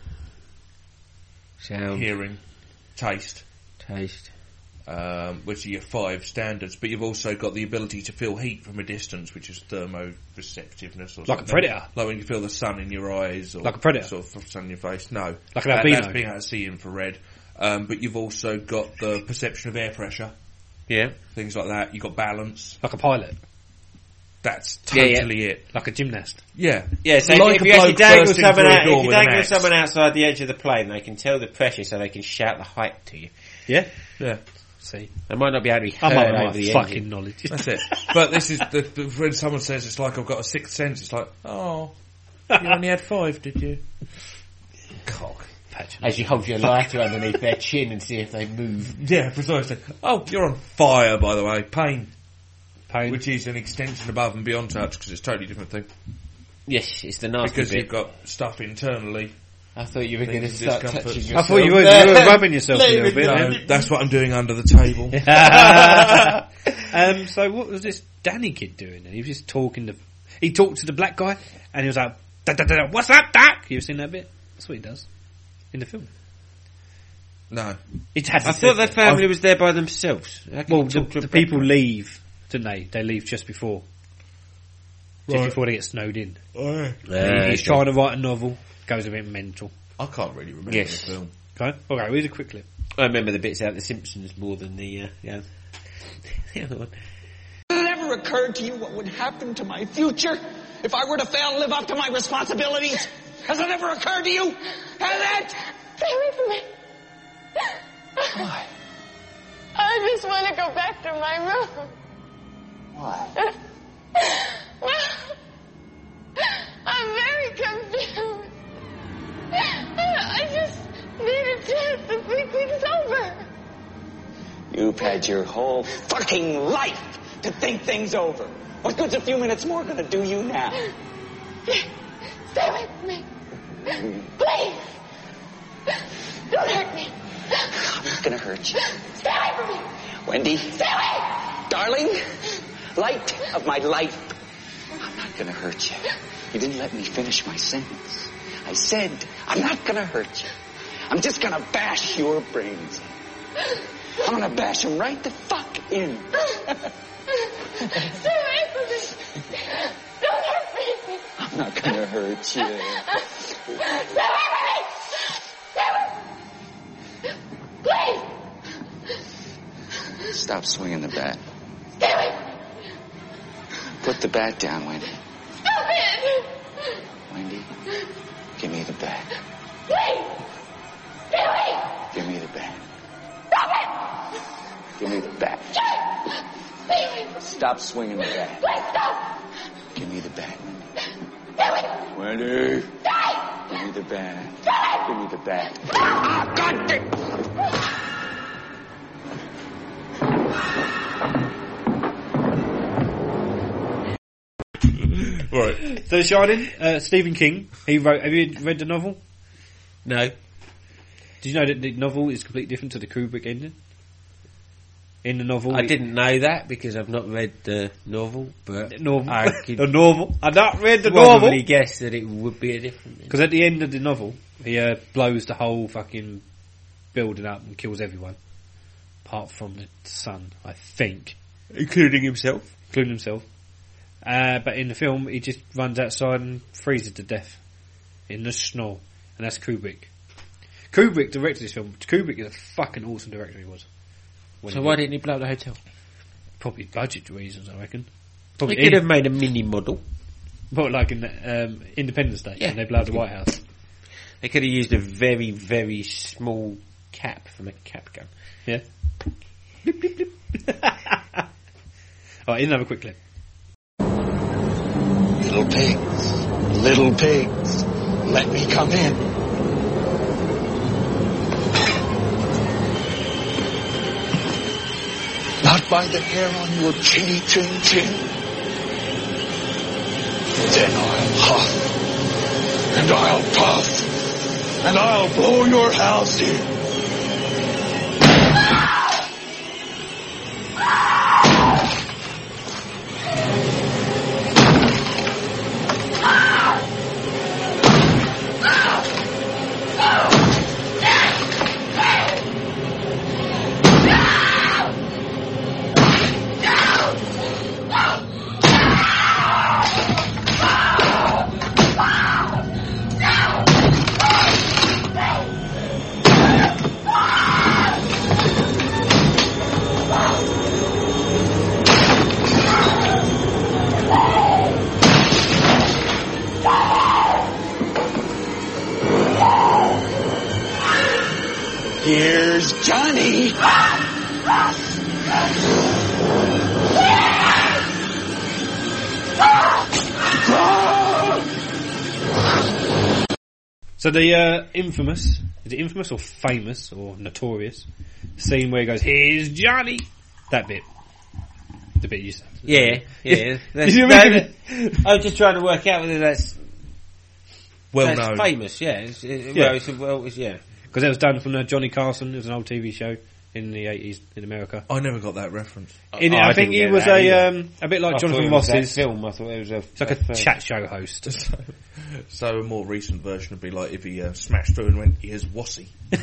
sound, hearing, taste, taste. Um, which are your five standards, but you've also got the ability to feel heat from a distance, which is thermoreceptiveness, or like something. a predator, like when you feel the sun in your eyes, or like a predator, sort of sun in your face. No, like an that, albino. that's being able to see infrared. Um, but you've also got the perception of air pressure, yeah, things like that. You've got balance, like a pilot. That's totally yeah, yeah. it. Like a gymnast. Yeah, yeah. So like if, if you actually dangle someone, out, if you dangle an someone outside the edge of the plane, they can tell the pressure, so they can shout the height to you. Yeah, yeah. See, they might not be able to be I heard might over have the fucking engine. knowledge. That's it. But this is the, the, when someone says it's like I've got a sixth sense. It's like, oh, you only had five, did you? Cock. As you hold your lighter underneath their chin and see if they move. Yeah, precisely. Oh, you're on fire, by the way. Pain. Pain. Which is an extension above and beyond touch, because it's a totally different thing. Yes, it's the nasty Because bit. you've got stuff internally. I thought you were going to Things of start discomfort. touching I yourself. thought you were, you were rubbing yourself a little bit. No, then. that's what I'm doing under the table. um, so what was this Danny kid doing? And he was just talking to. He talked to the black guy, and he was like, da, da, da, da, "What's up, Doc?" You ever seen that bit? That's what he does in the film. No, it has I thought their family was there by themselves. How can Well, you the, talk to a the black people guy? leave, don't they? They leave just before, just Right. before they get snowed in. Oh, yeah. He- he's trying to write a novel, goes a bit mental. I can't really remember Yes. the film. Okay, okay, here's a quick clip. I remember the bits out of The Simpsons more than the, uh, yeah. the other one. Has it ever occurred to you what would happen to my future if I were to fail to live up to my responsibilities? Has it ever occurred to you? Has it? Stay away from me. Why? I just want to go back to my room. Why? I'm very confused. I just need a chance to think things over. You've had your whole fucking life to think things over. What good's a few minutes more gonna do you now? Stay away from me. Please. Don't hurt me. I'm not gonna hurt you. Stay away from me. Wendy. Stay away. Darling, light of my life. I'm not gonna hurt you. You didn't let me finish my sentence. I said, I'm not gonna hurt you. I'm just gonna bash your brains in. I'm gonna bash them right the fuck in. Stay away from me. Don't hurt me. I'm not gonna hurt you. Please! Stop swinging the bat. Stay away! Put the bat down, Wendy. Stop it! Wendy, give me the bat. Please! Stay away! Give me the bat. Stop it! Give me the bat. Stay away! Stop swinging the bat. Please stop! Give me the bat, Wendy. Stay away! Wendy! Stay! Give me the bat. Stay! Give me the bat. Ah, God damn! Right. So, Shining, uh, Stephen King, he wrote, have you read the novel? No. Did you know that the novel is completely different to the Kubrick ending? In the novel, I it- didn't know that because I've not read the novel, but The novel. I could The novel. I've not read the probably novel. guess that it would be a different. Because at the end of the novel, he uh, blows the whole fucking building up and kills everyone. Apart from the son, I think. Including himself. Including himself. Uh, but in the film, he just runs outside and freezes to death. In the snow. And that's Kubrick. Kubrick directed this film. Kubrick is a fucking awesome director, he was. When So he why did- didn't he blow up the hotel? Probably budget reasons, I reckon. He Probably could have made a mini model. But like in um, Independence Day, Yeah. when they blow up the White House. They could have used a very, very small cap from a cap gun. Yeah. Blip, blip, blip. Alright, here's another quick clip. Little pigs, little pigs, let me come in. Not by the hair on your chinny chin chin. Then I'll huff, and I'll puff, and I'll blow your house in. Here's Johnny. So the uh, infamous, is it infamous or famous or notorious scene where he goes, "Here's Johnny," that bit, the bit you said. Yeah, yeah. That's, Did you that, remember I was just trying to work out whether that's Well that's known. famous. Yeah, it's, it, Yeah. well, it's, well, it's, yeah. Because it was done from uh, Johnny Carson. It was an old T V show in the eighties in America. I never got that reference. In it, Oh, I, I think didn't he get was that a either. um, a bit like I Jonathan thought it was that Ross's film. I thought it was a. It's like a film. chat show host. So, so a more recent version would be like if he uh, smashed through and went, "Here's Wassy."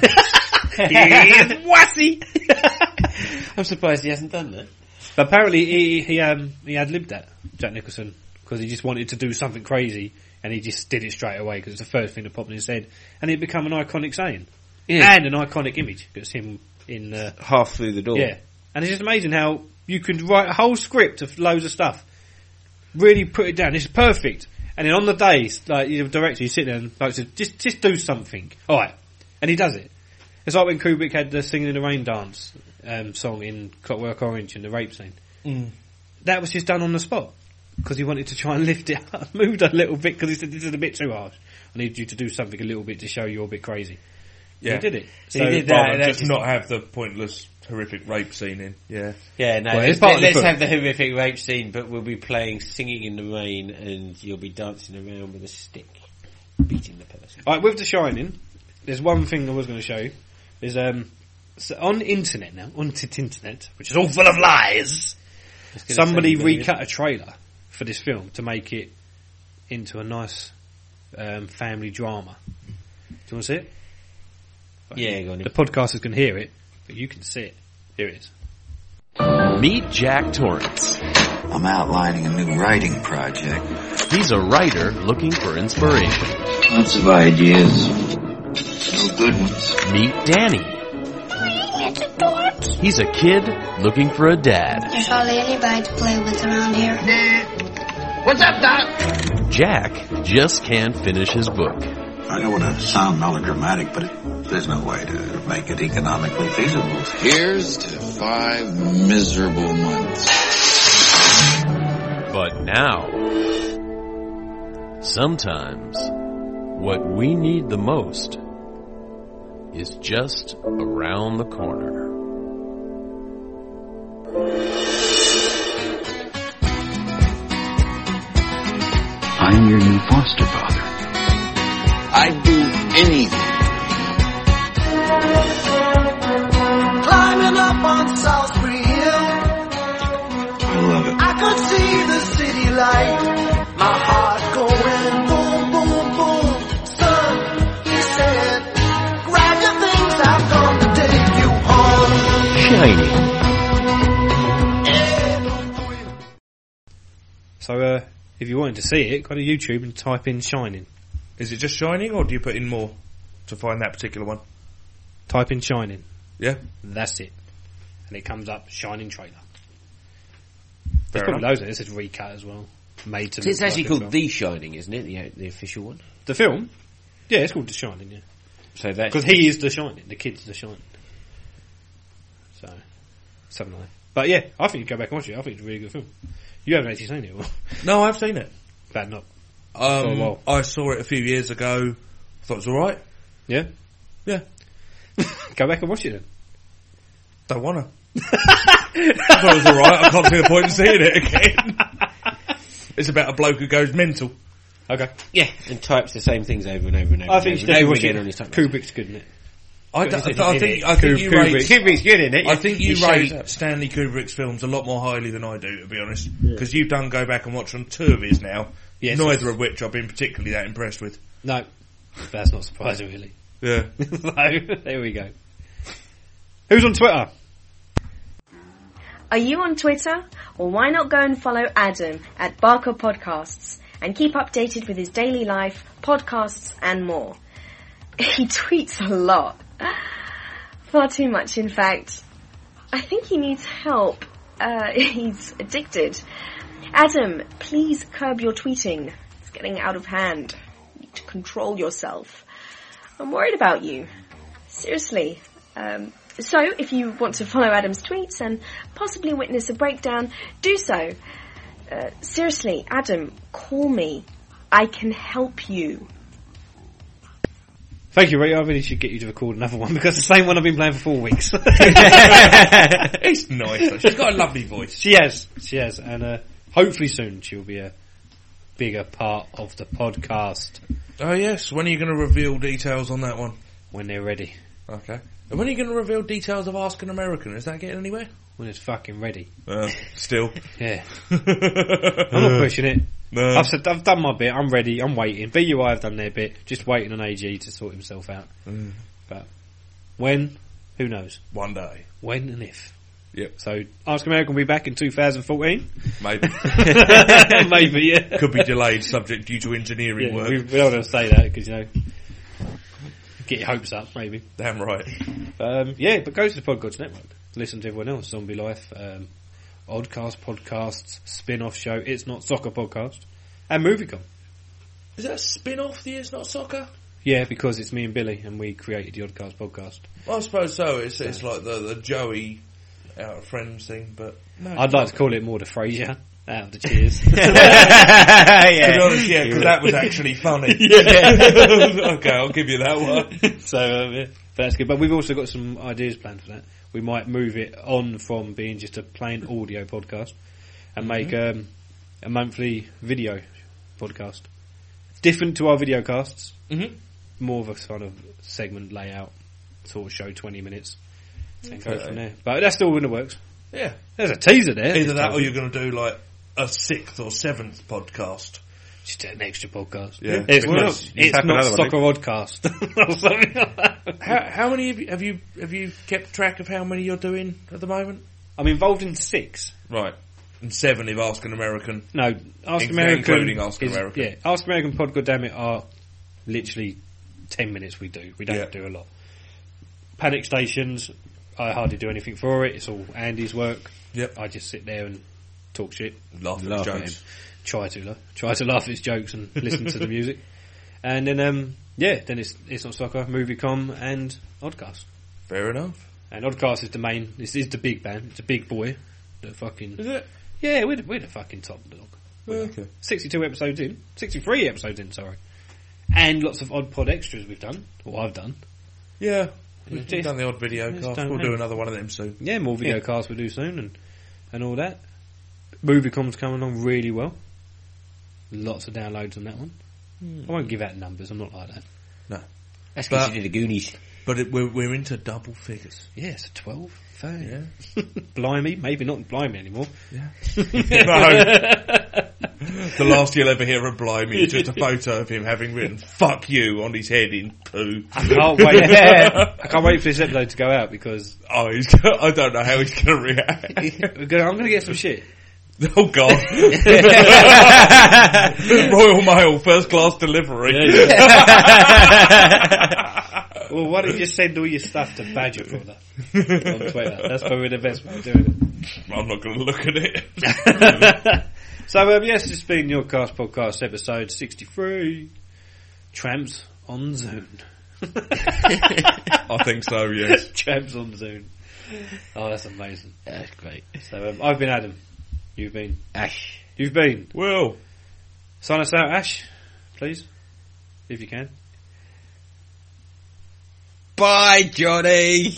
Here's Wassy. I'm surprised he hasn't done that. But apparently he he um he had lived that, Jack Nicholson, because he just wanted to do something crazy and he just did it straight away because it's the first thing that popped in his head and it became an iconic saying Yeah. and an iconic image. It's him in uh, Half through the door. yeah, and it's just amazing how you could write a whole script of loads of stuff, really put it down. It's perfect, and then on the days like you're a director, you sit there and like says, just just do something, all right, and he does it. It's like when Kubrick had the Singing in the Rain dance um, song in Clockwork Orange and the rape scene. Mm. That was just done on the spot because he wanted to try and lift it up, moved a little bit because he said this is a bit too harsh. I need you to do something a little bit to show you're a bit crazy. Yeah, He did it. So So he did did that, that. that's Just not have the pointless, horrific rape scene in. Yeah, Yeah, no, Well, let's, it's part of the let's book. have the horrific rape scene, but we'll be playing Singing in the Rain and you'll be dancing around with a stick, beating the person. Alright, with The Shining, there's one thing I was going to show you. Is um, so on the internet now, on the internet, which is all full of lies, somebody say, recut a trailer for this film to make it into a nice um, family drama. Do you want to see it? Yeah, go on. The podcasters can hear it, but you can see it. Here it is. Meet Jack Torrance. I'm outlining a new writing project. He's a writer looking for inspiration. Lots of ideas. No good ones. Meet Danny. It's a torch. He's a kid looking for a dad. There's hardly anybody to play with around here. What's up, Doc? Jack just can't finish his book. I don't want to sound melodramatic, but it, there's no way to make it economically feasible. Here's to five miserable months. But now, sometimes, what we need the most is just around the corner. I'm your new foster father. I'd do anything. Climbing up on Salisbury Hill, I love it. I could see the city light. My heart going boom, boom, boom. Son, he said, grab your things, I've come to take you home. Shining. So, uh, if you wanted to see it, go to YouTube and type in Shining. Is it just Shining, or do you put in more to find that particular one? Type in Shining. Yeah. That's it. And it comes up Shining trailer. Fair There's probably enough. loads of it. It says recut as well. Made to So it's look actually like a called film. The Shining, isn't it? The, the official one. The film? Yeah, it's called The Shining, yeah. So that Because he is The Shining. The kid's The Shining. So, something like that. But yeah, I think you go back and watch it. I think it's a really good film. You haven't actually seen it, well. No, I've seen it. Bad not. Um, For a while. I saw it a few years ago. Thought it was alright. Yeah? Yeah. Go back and watch it then. Don't wanna. I thought it was alright. I can't see the point in seeing it again. It's about a bloke who goes mental. Okay. Yeah, and types the same things over and over and over. I think you and should over, watch again it. on his type. Kubrick's good, isn't it? I, d- I, Is it th- I in think it? I think you Kubrick. rate Kubrick's good in it. I think you He shows rate up. Stanley Kubrick's films a lot more highly than I do, to be honest. Because you've done go back and watch on two of his now. Yes. Neither of which I've been particularly that impressed with. No. That's not surprising, really. Yeah. So, there we go. Who's on Twitter? Are you on Twitter? Well, why not go and follow Adam at Barker Podcasts and keep updated with his daily life, podcasts and more. He tweets a lot. Far too much, in fact. I think he needs help. Uh, he's addicted. Adam, please curb your tweeting. It's getting out of hand. You need to control yourself. I'm worried about you. Seriously. Um, so, if you want to follow Adam's tweets and possibly witness a breakdown, do so. Uh, seriously, Adam, call me. I can help you. Thank you, Ray. I really should get you to record another one because the same one I've been playing for four weeks. It's nice. Though. She's got a lovely voice. She has. She has. And uh, hopefully soon she'll be a bigger part of the podcast. Oh yes. When are you going to reveal details on that one? When they're ready. Okay. And when are you going to reveal details of Ask an American? Is that getting anywhere? When it's fucking ready. Uh, still. Yeah. I'm not pushing it. No. I've, said, I've done my bit. I'm ready. I'm waiting. B U I have done their bit. Just waiting on A G to sort himself out. Mm. But when? Who knows? One day. When and if. Yep. So Ask American will be back in two thousand fourteen. Maybe. Maybe, yeah. Could be delayed subject due to engineering Yeah, work. we, we don't want to say that because, you know, get your hopes up, maybe. Damn right. Um, yeah, but go to the Podgods Network. Listen to everyone else. Zombie Life, um, Oddcast Podcasts, Spin-Off Show, It's Not Soccer Podcast, and MovieCon. Is that a spin-off, The It's Not Soccer? Yeah, because it's me and Billy, and we created the Oddcast Podcast. Well, I suppose so. It's it's like the, the Joey out of Friends thing, but no. I'd like to call it more the Frasier out of the Cheers. yeah. To be honest, yeah, because that was actually funny. Yeah. Okay, I'll give you that one. So, um, yeah, that's good. But we've also got some ideas planned for that. We might move it on from being just a plain audio podcast and make Mm-hmm. um, a monthly video podcast. Different to our video casts. Mm-hmm. More of a kind of segment layout, sort of show twenty minutes. And go Okay. from there. But that's still in the works. Yeah. There's a teaser there. Either that or you're going to do like a sixth or seventh podcast. Just an extra podcast. Yeah. It's Well, not, you it's tap not another one, Soccer Oddcast. Or something like that. How, how many have you, have you have you kept track of how many you're doing at the moment? I'm involved in six. Right. and seven if Ask an American. No, Ask Inc- American. including Ask is, American. Yeah, Ask American Pod, goddammit, are literally ten minutes we do. We don't Yeah. do a lot. Panic Stations, I hardly do anything for it. It's all Andy's work. Yep. I just sit there and talk shit. Laugh at laugh his at jokes. him. Try to, like, try to laugh at his jokes and listen to the music. And then, um, yeah, then it's It's Not Soccer, Moviecom, and Oddcast. Fair enough. And Oddcast is the main, this is the big band. It's a big boy. The fucking... Is it? Yeah, we're the, we're the fucking top dog. Oh, okay. sixty-two episodes in. sixty-three episodes in, sorry. And lots of odd pod extras we've done. Or I've done. Yeah. We've Just- done the odd video just cast. don't We'll hang. do another one of them soon. Yeah, more video Yeah. casts we'll do soon and, and all that. Moviecom's coming along really well. Lots of downloads on that one. I won't give out numbers, I'm not like that. No. That's But- because you did the Goonies. But it, we're, we're into double figures. Yeah, it's a twelve. thirty. Yeah. Blimey, maybe not blimey anymore. Yeah. No. The last you'll ever hear of Blimey is just a photo of him having written "fuck you" on his head in poo. I can't wait. I can't wait for this episode to go out because oh, he's, I don't know how he's going to react. I'm going to get some shit. Oh God! Royal Mail, first class delivery. Well, why don't you just send all your stuff to Badger Brother on Twitter? That's probably the best way of doing it. I'm not going to look at it. So, um, yes, it's been your Cast Podcast episode sixty-three. Tramps on Zune. I think so, yes. Tramps on Zune. Oh, that's amazing. That's great. So, um, I've been Adam. You've been Ash. You've been Will. Sign us out, Ash, please, if you can. Bye, Johnny.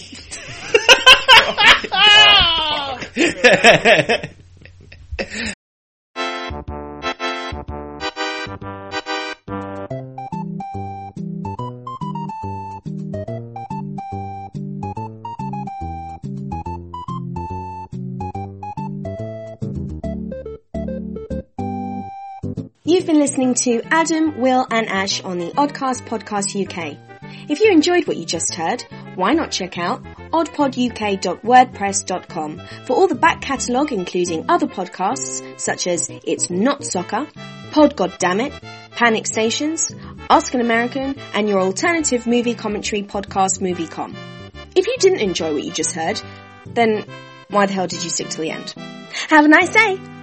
You've been listening to Adam, Will and Ash on the Oddcast Podcast U K. If you enjoyed what you just heard, why not check out odd pod u k dot wordpress dot com for all the back catalogue including other podcasts such as It's Not Soccer, Pod Goddammit, Panic Stations, Ask an American and your alternative movie commentary podcast Moviecom. If you didn't enjoy what you just heard, then why the hell did you stick to the end? Have a nice day!